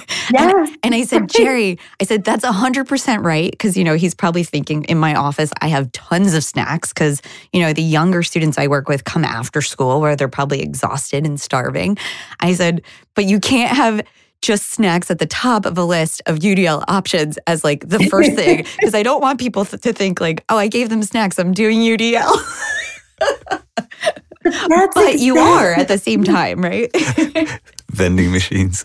Yes. And I said, Jerry, that's 100% right. Because, he's probably thinking, in my office, I have tons of snacks because, the younger students I work with come after school where they're probably exhausted and starving. I said, but you can't have just snacks at the top of a list of UDL options as like the first thing. Because I don't want people to think like, oh, I gave them snacks, I'm doing UDL. But you are at the same time, right? Vending machines.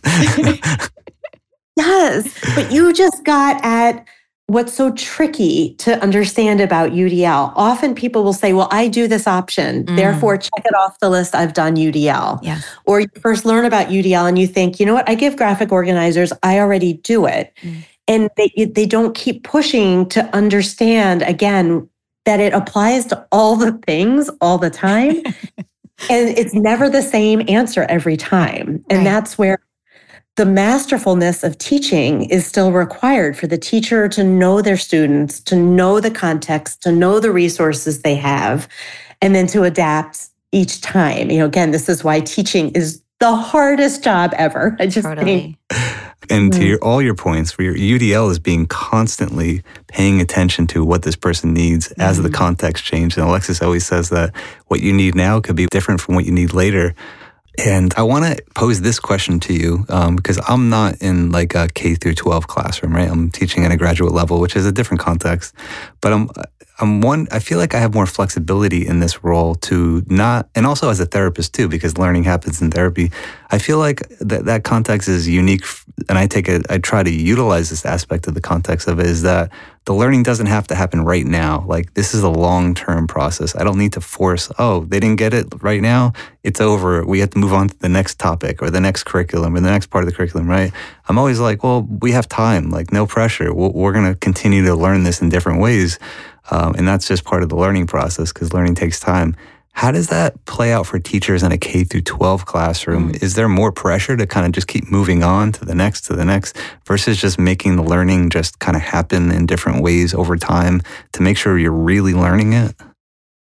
Yes, but you just got at what's so tricky to understand about UDL. Often people will say, well, I do this option, therefore check it off the list, I've done UDL. Yeah. Or you first learn about UDL and you think, you know what, I give graphic organizers, I already do it. And they don't keep pushing to understand, again, that it applies to all the things all the time. And it's never the same answer every time. And that's where the masterfulness of teaching is still required for the teacher to know their students, to know the context, to know the resources they have, and then to adapt each time. Again, this is why teaching is the hardest job ever. I just think. And to all your points, where your UDL is being constantly paying attention to what this person needs as the context changes. And Alexis always says that what you need now could be different from what you need later. And I want to pose this question to you because I'm not in like a K through 12 classroom, right? I'm teaching at a graduate level, which is a different context. But I feel like I have more flexibility in this role to not, and also as a therapist too, because learning happens in therapy. I feel like that context is unique, and I try to utilize this aspect of the context of it, is that the learning doesn't have to happen right now. Like, this is a long-term process. I don't need to force, they didn't get it right now, it's over. We have to move on to the next topic or the next curriculum or the next part of the curriculum, right? I'm always like, well, we have time, like no pressure. We're going to continue to learn this in different ways. And that's just part of the learning process because learning takes time. How does that play out for teachers in a K through 12 classroom? Is there more pressure to kind of just keep moving on to the next versus just making the learning just kind of happen in different ways over time to make sure you're really learning it?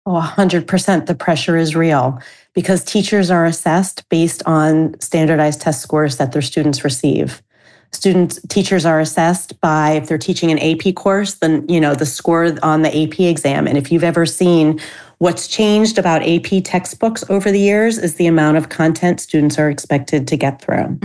Oh, 100%. The pressure is real because teachers are assessed based on standardized test scores that their students receive. Teachers are assessed by, if they're teaching an AP course, then, the score on the AP exam. And if you've ever seen what's changed about AP textbooks over the years is the amount of content students are expected to get through.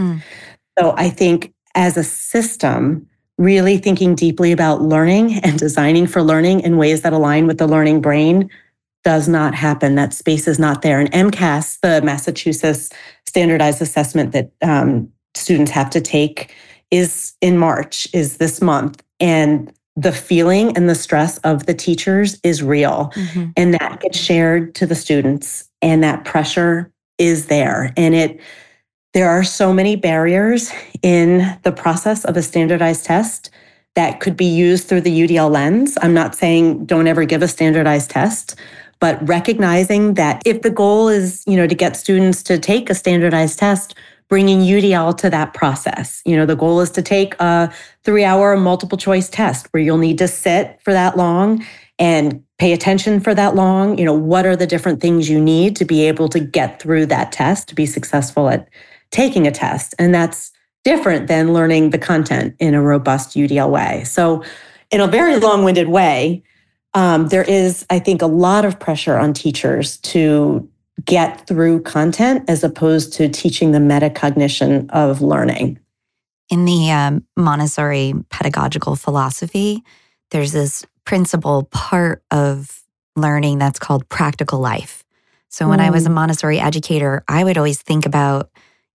So I think as a system, really thinking deeply about learning and designing for learning in ways that align with the learning brain does not happen. That space is not there. And MCAS, the Massachusetts standardized assessment that students have to take, is in March, is this month. And the feeling and the stress of the teachers is real. And that gets shared to the students. And that pressure is there. And there are so many barriers in the process of a standardized test that could be used through the UDL lens. I'm not saying don't ever give a standardized test, but recognizing that if the goal is, to get students to take a standardized test, bringing UDL to that process. The goal is to take a 3-hour multiple choice test where you'll need to sit for that long and pay attention for that long. What are the different things you need to be able to get through that test, to be successful at taking a test? And that's different than learning the content in a robust UDL way. So in a very long-winded way, there is, I think, a lot of pressure on teachers to get through content as opposed to teaching the metacognition of learning. In the Montessori pedagogical philosophy, there's this principal part of learning that's called practical life. So when I was a Montessori educator, I would always think about,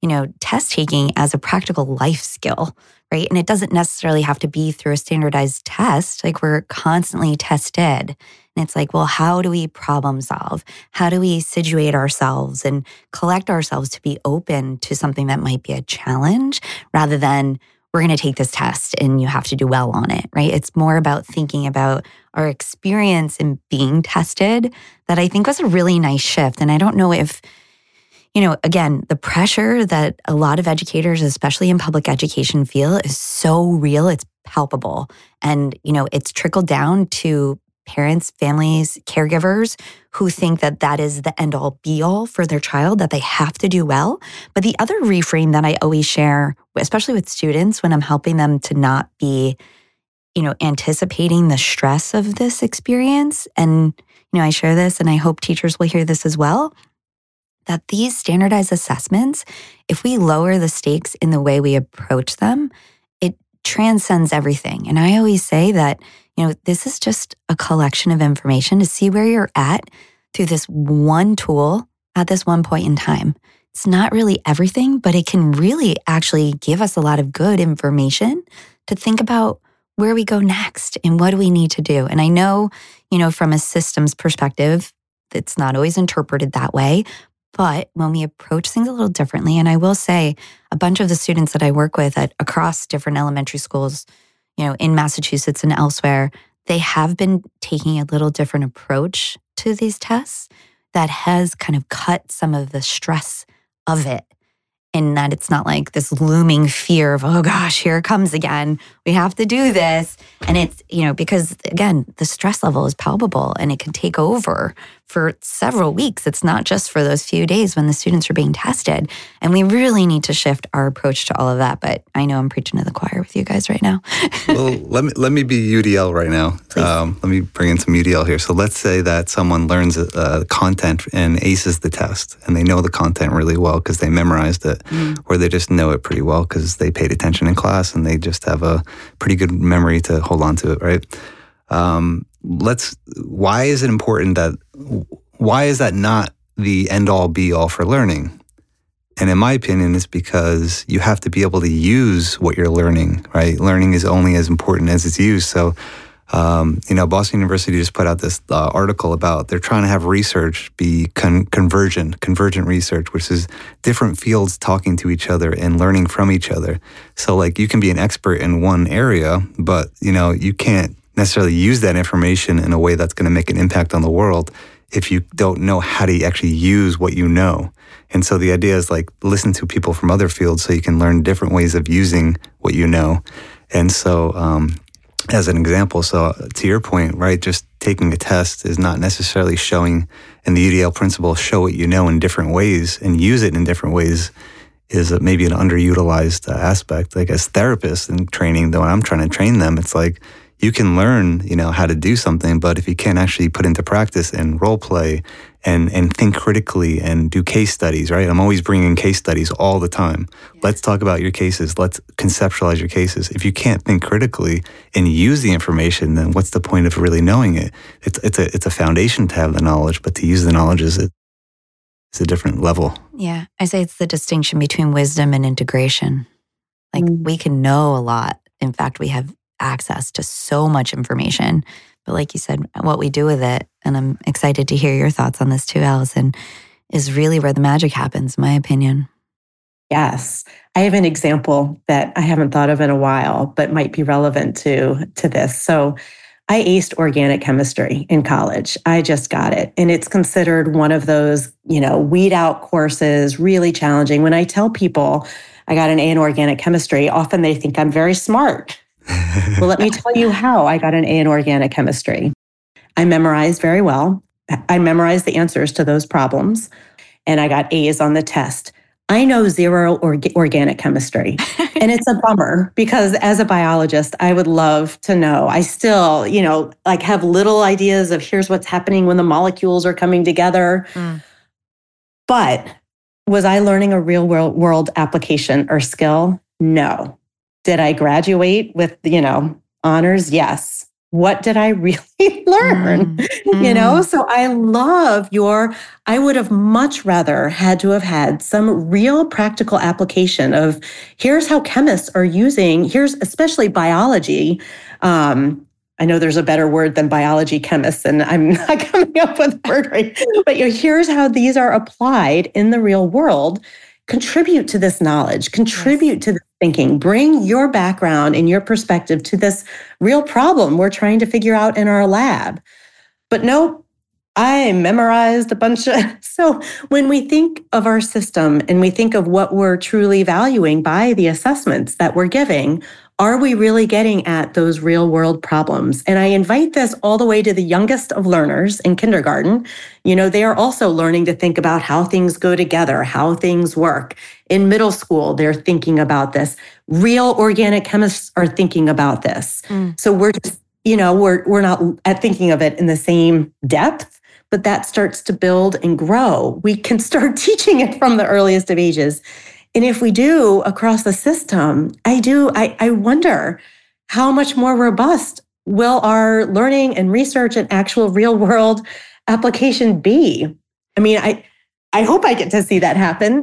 test taking as a practical life skill, right? And it doesn't necessarily have to be through a standardized test. Like, we're constantly tested. And it's like, well, how do we problem solve? How do we situate ourselves and collect ourselves to be open to something that might be a challenge rather than we're going to take this test and you have to do well on it, right? It's more about thinking about our experience in being tested that I think was a really nice shift. And I don't know if, again, the pressure that a lot of educators, especially in public education, feel is so real. It's palpable. And, it's trickled down to parents, families, caregivers who think that that is the end all be all for their child, that they have to do well. But the other reframe that I always share, especially with students when I'm helping them to not be, anticipating the stress of this experience. And, I share this and I hope teachers will hear this as well, that these standardized assessments, if we lower the stakes in the way we approach them, it transcends everything. And I always say that, this is just a collection of information to see where you're at through this one tool at this one point in time. It's not really everything, but it can really actually give us a lot of good information to think about where we go next and what do we need to do. And I know, from a systems perspective, it's not always interpreted that way. But when we approach things a little differently, and I will say a bunch of the students that I work with across different elementary schools, in Massachusetts and elsewhere, they have been taking a little different approach to these tests that has kind of cut some of the stress of it. And that it's not like this looming fear of, oh gosh, here it comes again. We have to do this. And it's, because again, the stress level is palpable and it can take over for several weeks. It's not just for those few days when the students are being tested. And we really need to shift our approach to all of that. But I know I'm preaching to the choir with you guys right now. Well, let me be UDL right now. Let me bring in some UDL here. So let's say that someone learns content and aces the test, and they know the content really well because they memorized it, or they just know it pretty well because they paid attention in class and they just have a pretty good memory to hold on to it, right? Why is it important why is that not the end all be all for learning? And in my opinion, it's because you have to be able to use what you're learning, right? Learning is only as important as it's used. So, Boston University just put out this article about they're trying to have research be convergent research, which is different fields talking to each other and learning from each other. So like you can be an expert in one area, but you can't necessarily use that information in a way that's going to make an impact on the world if you don't know how to actually use what you know. And so the idea is like listen to people from other fields so you can learn different ways of using what you know. And so as an example, so to your point, right, just taking a test is not necessarily showing, and the UDL principle, show what you know in different ways and use it in different ways, is maybe an underutilized aspect. Like as therapists in training, though, when I'm trying to train them, it's like you can learn, how to do something, but if you can't actually put into practice and role play and think critically and do case studies, right? I'm always bringing case studies all the time. Yeah. Let's talk about your cases. Let's conceptualize your cases. If you can't think critically and use the information, then what's the point of really knowing it? It's a foundation to have the knowledge, but to use the knowledge is a different level. Yeah, I say it's the distinction between wisdom and integration. Like we can know a lot. In fact, we have access to so much information. But like you said, what we do with it, and I'm excited to hear your thoughts on this too, Allison, is really where the magic happens, in my opinion. Yes. I have an example that I haven't thought of in a while, but might be relevant to this. So I aced organic chemistry in college. I just got it. And it's considered one of those, weed out courses, really challenging. When I tell people I got an A in organic chemistry, often they think I'm very smart. Well, let me tell you how I got an A in organic chemistry. I memorized very well. I memorized the answers to those problems, and I got A's on the test. I know zero organic chemistry. And it's a bummer because as a biologist, I would love to know. I still, have little ideas of here's what's happening when the molecules are coming together. But was I learning a real world application or skill? No. Did I graduate with, honors? Yes. What did I really learn? So I would have much rather had to have had some real practical application of here's how chemists are here's especially biology. I know there's a better word than biology chemists, and I'm not coming up with a word right. But here's how these are applied in the real world. Contribute to this knowledge, contribute to this thinking, bring your background and your perspective to this real problem we're trying to figure out in our lab. But nope, I memorized a bunch of... So when we think of our system and we think of what we're truly valuing by the assessments that we're giving, are we really getting at those real world problems? And I invite this all the way to the youngest of learners in kindergarten. They are also learning to think about how things go together, how things work. In middle school, they're thinking about this. Real organic chemists are thinking about this. So we're just, we're not at thinking of it in the same depth, but that starts to build and grow. We can start teaching it from the earliest of ages. And if we do across the system, I wonder how much more robust will our learning and research and actual real world application be? I mean, I hope I get to see that happen.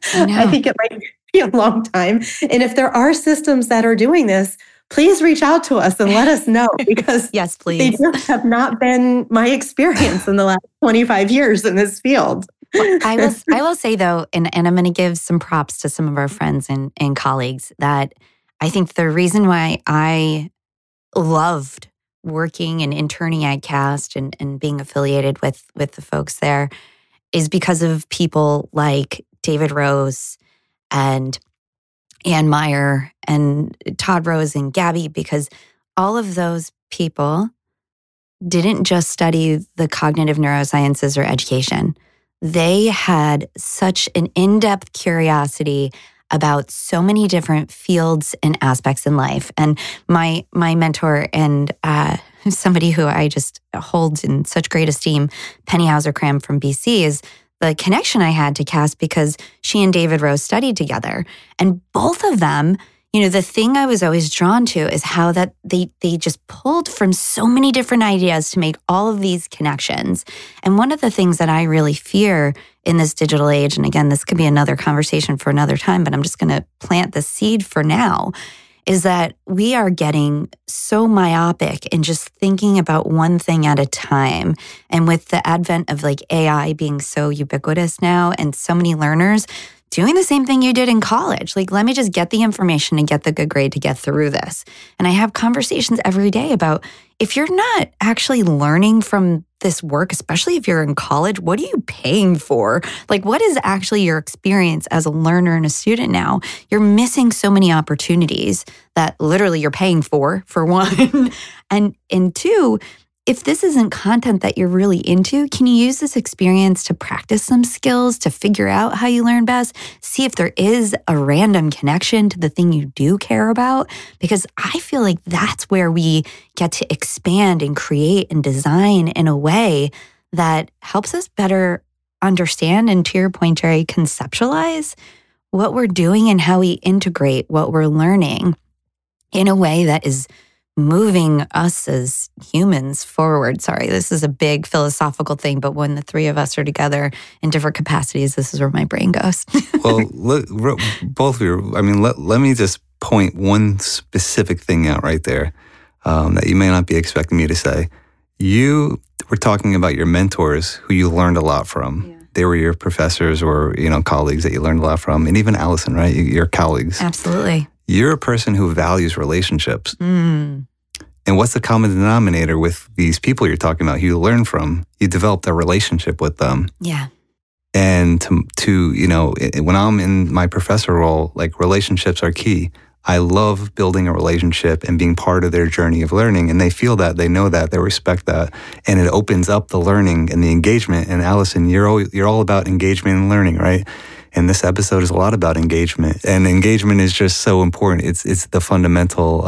I think it might be a long time. And if there are systems that are doing this, please reach out to us and let us know, because yes, please. They just have not been my experience in the last 25 years in this field. Well, I will say though, and I'm going to give some props to some of our friends and colleagues, that I think the reason why I loved working and interning at CAST and being affiliated with the folks there is because of people like David Rose and Ann Meyer and Todd Rose and Gabby, because all of those people didn't just study the cognitive neurosciences or education. They had such an in-depth curiosity about so many different fields and aspects in life. And my mentor and somebody who I just hold in such great esteem, Penny Hauser-Cram from BC, is the connection I had to CAST because she and David Rose studied together. And both of them, the thing I was always drawn to is how that they just pulled from so many different ideas to make all of these connections. And one of the things that I really fear in this digital age, and again, this could be another conversation for another time, but I'm just going to plant the seed for now, is that we are getting so myopic in just thinking about one thing at a time. And with the advent of AI being so ubiquitous now and so many learners doing the same thing you did in college, let me just get the information and get the good grade to get through this. And I have conversations every day about if you're not actually learning from this work, especially if you're in college, what are you paying for? What is actually your experience as a learner and a student now? You're missing so many opportunities that literally you're paying for one. And two, if this isn't content that you're really into, can you use this experience to practice some skills, to figure out how you learn best? See if there is a random connection to the thing you do care about? Because I feel like that's where we get to expand and create and design in a way that helps us better understand and, to your point, Jerry, conceptualize what we're doing and how we integrate what we're learning in a way that is moving us as humans forward. Sorry, this is a big philosophical thing, but when the three of us are together in different capacities, this is where my brain goes. Well, look, both of you, I mean, let me just point one specific thing out right there that you may not be expecting me to say. You were talking about your mentors who you learned a lot from. Yeah. They were your professors or, colleagues that you learned a lot from. And even Allison, right? Your colleagues. Absolutely. You're a person who values relationships. And what's the common denominator with these people you're talking about who you learn from? You developed a relationship with them. Yeah. And when I'm in my professor role, like, relationships are key. I love building a relationship and being part of their journey of learning. And they feel that, they know that, they respect that. And it opens up the learning and the engagement. And Allison, you're all about engagement and learning, right? And this episode is a lot about engagement. And engagement is just so important. It's the fundamental,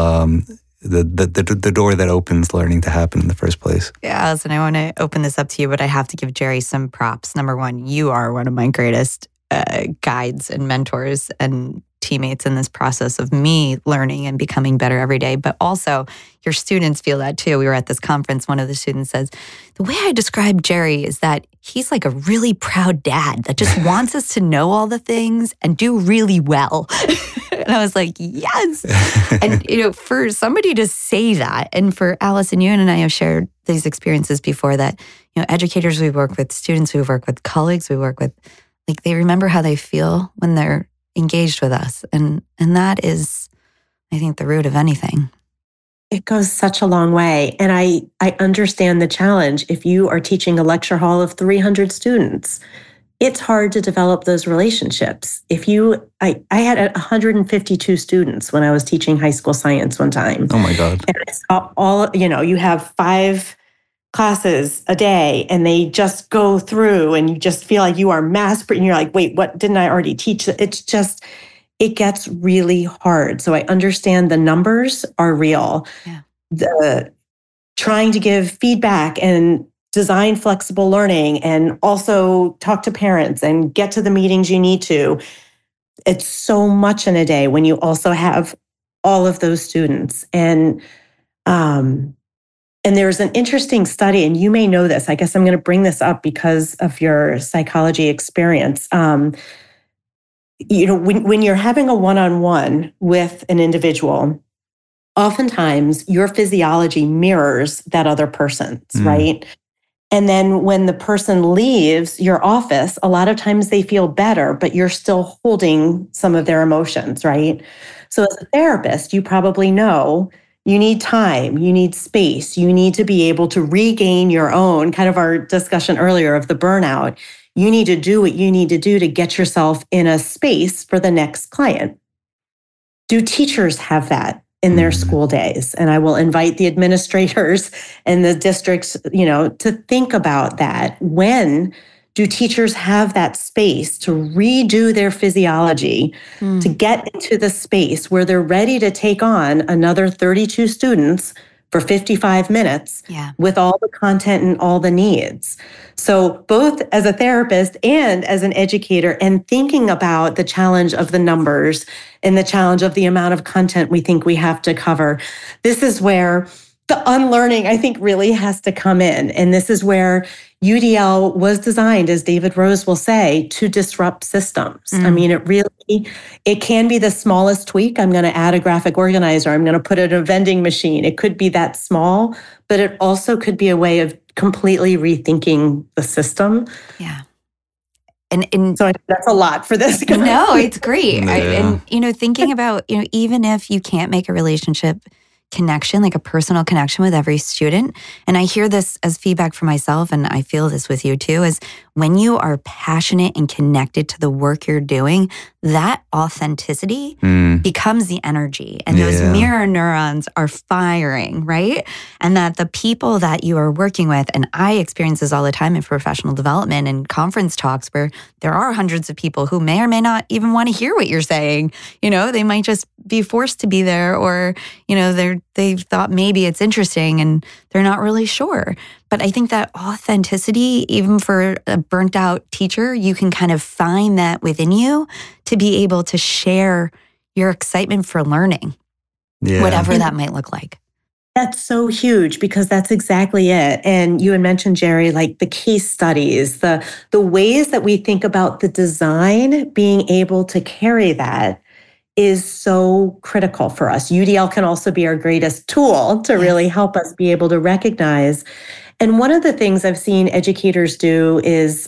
the door that opens learning to happen in the first place. Yeah, Allison, I want to open this up to you, but I have to give Jerry some props. Number one, you are one of my greatest guides and mentors and teammates in this process of me learning and becoming better every day. But also, your students feel that too. We were at this conference. One of the students says, the way I describe Jerry is that he's like a really proud dad that just wants us to know all the things and do really well. And I was like, yes. And, for somebody to say that, and for Allison, you and I have shared these experiences before that, educators we work with, students we work with, colleagues we work with, like, they remember how they feel when they're engaged with us. And that is, I think, the root of anything. It goes such a long way. And I understand the challenge. If you are teaching a lecture hall of 300 students, it's hard to develop those relationships. I had 152 students when I was teaching high school science one time. Oh my God. And it's all, you have 5 classes a day and they just go through and you just feel like you are and you're like, wait, what didn't I already teach? It gets really hard. So I understand the numbers are real. Yeah. The trying to give feedback and design flexible learning and also talk to parents and get to the meetings you need to. It's so much in a day when you also have all of those students. And there's an interesting study, and you may know this. I guess I'm going to bring this up because of your psychology experience. When you're having a one-on-one with an individual, oftentimes your physiology mirrors that other person's, right? And then when the person leaves your office, a lot of times they feel better, but you're still holding some of their emotions, right? So as a therapist, you probably know you need time, you need space, you need to be able to regain your own, kind of our discussion earlier of the burnout. You need to do what you need to do to get yourself in a space for the next client. Do teachers have that in their school days? And I will invite the administrators and the districts, to think about that. When do teachers have that space to redo their physiology, to get into the space where they're ready to take on another 32 students for 55 minutes with all the content and all the needs? So both as a therapist and as an educator, and thinking about the challenge of the numbers and the challenge of the amount of content we think we have to cover, this is where the unlearning, I think, really has to come in. And this is where UDL was designed, as David Rose will say, to disrupt systems. I mean, it can be the smallest tweak. I'm going to add a graphic organizer. I'm going to put in a vending machine. It could be that small, but it also could be a way of completely rethinking the system. Yeah. And so that's a lot for this. No, it's great. Yeah. Thinking about, even if you can't make a relationship connection, like a personal connection with every student. And I hear this as feedback for myself, and I feel this with you too, is when you are passionate and connected to the work you're doing, that authenticity becomes the energy. And those mirror neurons are firing, right? And that the people that you are working with, and I experience this all the time in professional development and conference talks where there are hundreds of people who may or may not even want to hear what you're saying. They might just be forced to be there, or, they've thought maybe it's interesting and they're not really sure. But I think that authenticity, even for a burnt out teacher, you can kind of find that within you to be able to share your excitement for learning, whatever that might look like. That's so huge, because that's exactly it. And you had mentioned, Jerry, like the case studies, the ways that we think about the design, being able to carry that is so critical for us. UDL can also be our greatest tool to really help us be able to recognize. And one of the things I've seen educators do is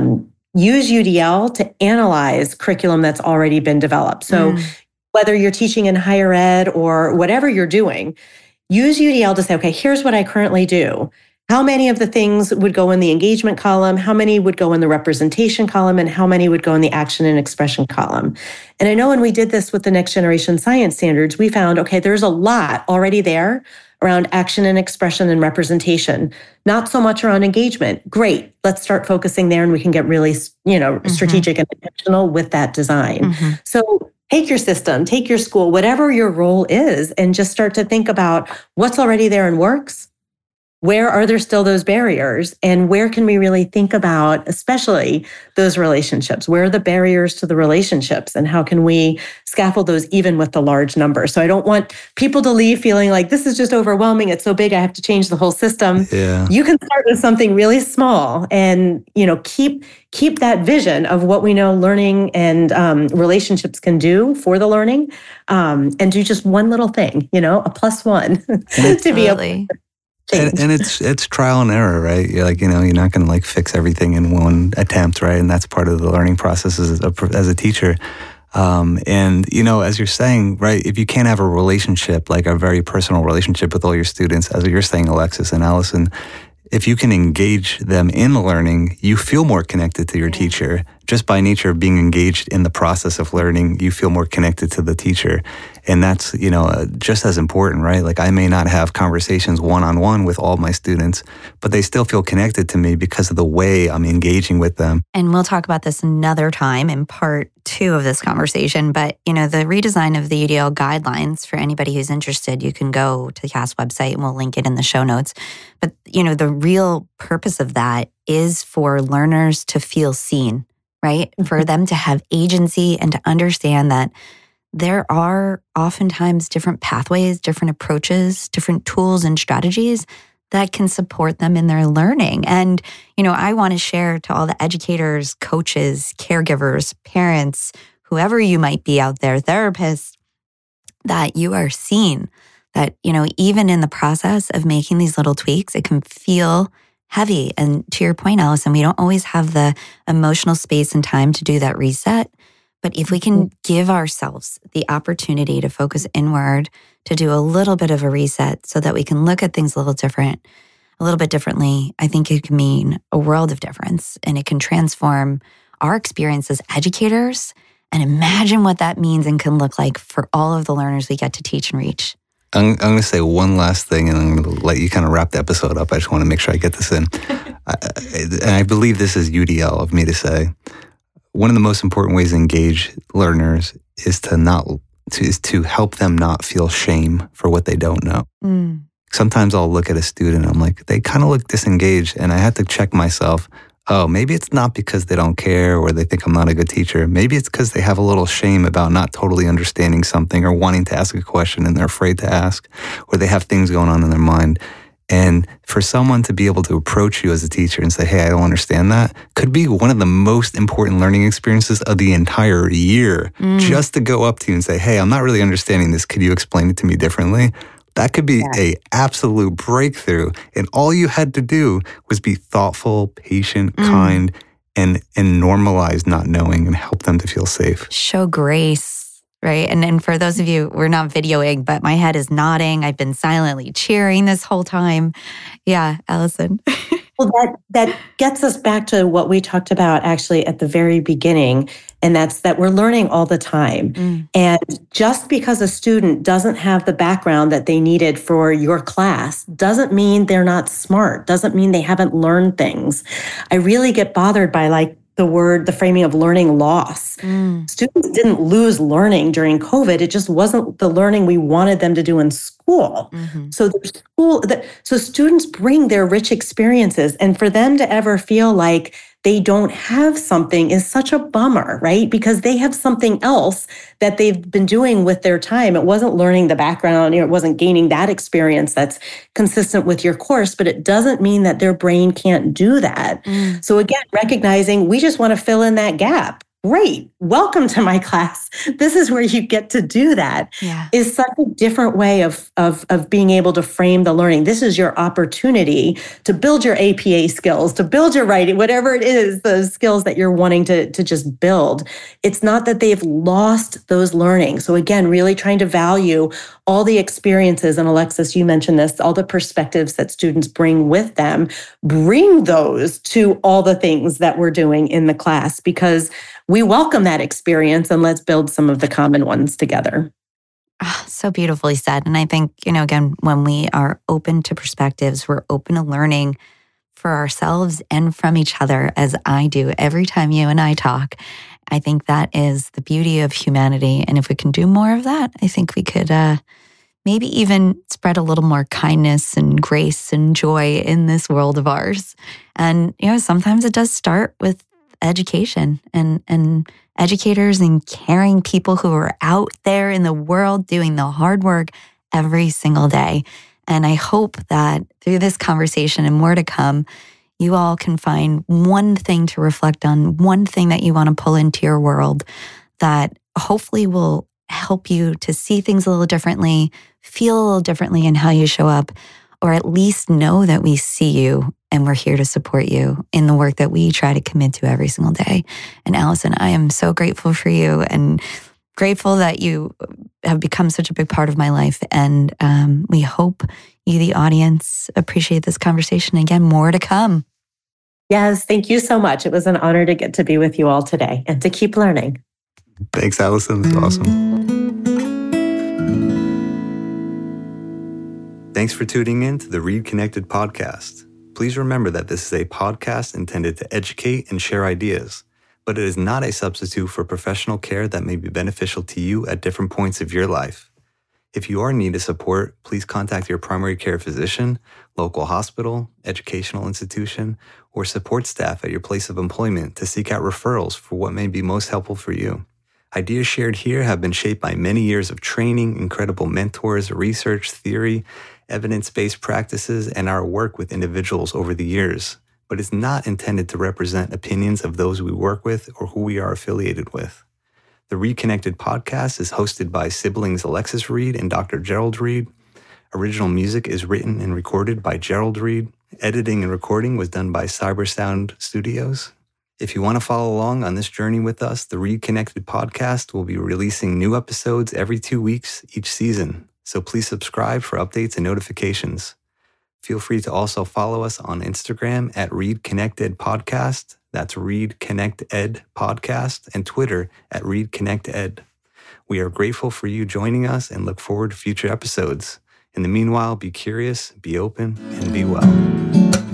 use UDL to analyze curriculum that's already been developed. So whether you're teaching in higher ed or whatever you're doing, use UDL to say, okay, here's what I currently do. How many of the things would go in the engagement column? How many would go in the representation column? And how many would go in the action and expression column? And I know when we did this with the Next Generation Science Standards, we found, okay, there's a lot already there around action and expression and representation, not so much around engagement. Great, let's start focusing there and we can get really, strategic and intentional with that design. So take your system, take your school, whatever your role is, and just start to think about what's already there and works. Where are there still those barriers? And where can we really think about, especially those relationships? Where are the barriers to the relationships? And how can we scaffold those even with the large number? So I don't want people to leave feeling like this is just overwhelming. It's so big, I have to change the whole system. Yeah. You can start with something really small and, keep that vision of what we know learning and relationships can do for the learning, and do just one little thing, a +1 to be able to. And it's trial and error, right? You're not going to fix everything in one attempt, right? And that's part of the learning process as a teacher. And as you're saying, right, if you can't have a relationship, like a very personal relationship with all your students, as you're saying, Alexis and Allison, if you can engage them in the learning, you feel more connected to your teacher. Just by nature of being engaged in the process of learning, you feel more connected to the teacher. And that's, just as important, right? Like I may not have conversations one-on-one with all my students, but they still feel connected to me because of the way I'm engaging with them. And we'll talk about this another time in part 2 of this conversation. But, the redesign of the UDL guidelines, for anybody who's interested, you can go to the CAST website and we'll link it in the show notes. But, the real purpose of that is for learners to feel seen, right? For them to have agency and to understand that there are oftentimes different pathways, different approaches, different tools and strategies that can support them in their learning. And, I want to share to all the educators, coaches, caregivers, parents, whoever you might be out there, therapists, that you are seen, that, even in the process of making these little tweaks, it can feel heavy. And to your point, Allison, we don't always have the emotional space and time to do that reset. But if we can give ourselves the opportunity to focus inward, to do a little bit of a reset so that we can look at things a little bit differently, I think it can mean a world of difference. And it can transform our experience as educators. And imagine what that means and can look like for all of the learners we get to teach and reach. I'm going to say one last thing, and I'm going to let you kind of wrap the episode up. I just want to make sure I get this in. And I believe this is UDL of me to say. One of the most important ways to engage learners is to help them not feel shame for what they don't know. Sometimes I'll look at a student, I'm like, they kind of look disengaged, and I have to check myself. Oh, maybe it's not because they don't care or they think I'm not a good teacher. Maybe it's because they have a little shame about not totally understanding something or wanting to ask a question and they're afraid to ask, or they have things going on in their mind. And for someone to be able to approach you as a teacher and say, hey, I don't understand that, could be one of the most important learning experiences of the entire year. Just to go up to you and say, hey, I'm not really understanding this. Could you explain it to me differently? That could be a absolute breakthrough. And all you had to do was be thoughtful, patient, kind, and normalize not knowing and help them to feel safe. Show grace, right? And for those of you, we're not videoing, but my head is nodding. I've been silently cheering this whole time. Yeah, Allison. Well, that gets us back to what we talked about actually at the very beginning, and that's that we're learning all the time. And just because a student doesn't have the background that they needed for your class doesn't mean they're not smart, doesn't mean they haven't learned things. I really get bothered by the framing of learning loss. Students didn't lose learning during COVID. It just wasn't the learning we wanted them to do in school. So students bring their rich experiences, and for them to ever feel like they don't have something is such a bummer, right? Because they have something else that they've been doing with their time. It wasn't learning the background, it wasn't gaining that experience that's consistent with your course, but it doesn't mean that their brain can't do that. So again, recognizing we just want to fill in that gap. Great. Welcome to my class. This is where you get to do that. Is such a different way of being able to frame the learning. This is your opportunity to build your APA skills, to build your writing, whatever it is, the skills that you're wanting to just build. It's not that they've lost those learning. So again, really trying to value all the experiences, and Alexis, you mentioned this, all the perspectives that students bring with them, bring those to all the things that we're doing in the class, because we welcome that experience, and let's build some of the common ones together. So beautifully said. And I think, again, when we are open to perspectives, we're open to learning for ourselves and from each other, as I do every time you and I talk. I think that is the beauty of humanity. And if we can do more of that, I think we could maybe even spread a little more kindness and grace and joy in this world of ours. And, sometimes it does start with education and educators and caring people who are out there in the world doing the hard work every single day. And I hope that through this conversation and more to come, you all can find one thing to reflect on, one thing that you want to pull into your world that hopefully will help you to see things a little differently, feel a little differently in how you show up, or at least know that we see you and we're here to support you in the work that we try to commit to every single day. And Allison, I am so grateful for you and grateful that you have become such a big part of my life. And we hope you, the audience, appreciate this conversation. Again, more to come. Yes, thank you so much. It was an honor to get to be with you all today and to keep learning. Thanks, Allison. That's awesome. Thanks for tuning in to the Read Connected podcast. Please remember that this is a podcast intended to educate and share ideas, but it is not a substitute for professional care that may be beneficial to you at different points of your life. If you are in need of support, please contact your primary care physician, local hospital, educational institution, or support staff at your place of employment to seek out referrals for what may be most helpful for you. Ideas shared here have been shaped by many years of training, incredible mentors, research, theory, evidence-based practices, and our work with individuals over the years, but it's not intended to represent opinions of those we work with or who we are affiliated with. The Read Connected podcast is hosted by siblings Alexis Reed and Dr. Gerald Reed. Original music is written and recorded by Gerald Reed. Editing and recording was done by Cybersound Studios. If you want to follow along on this journey with us, the Read Connected podcast will be releasing new episodes every 2 weeks each season. So please subscribe for updates and notifications. Feel free to also follow us on Instagram at Read Connected Podcast. That's Read Connect Ed Podcast, and Twitter at Read Connect Ed. We are grateful for you joining us and look forward to future episodes. In the meanwhile, be curious, be open, and be well.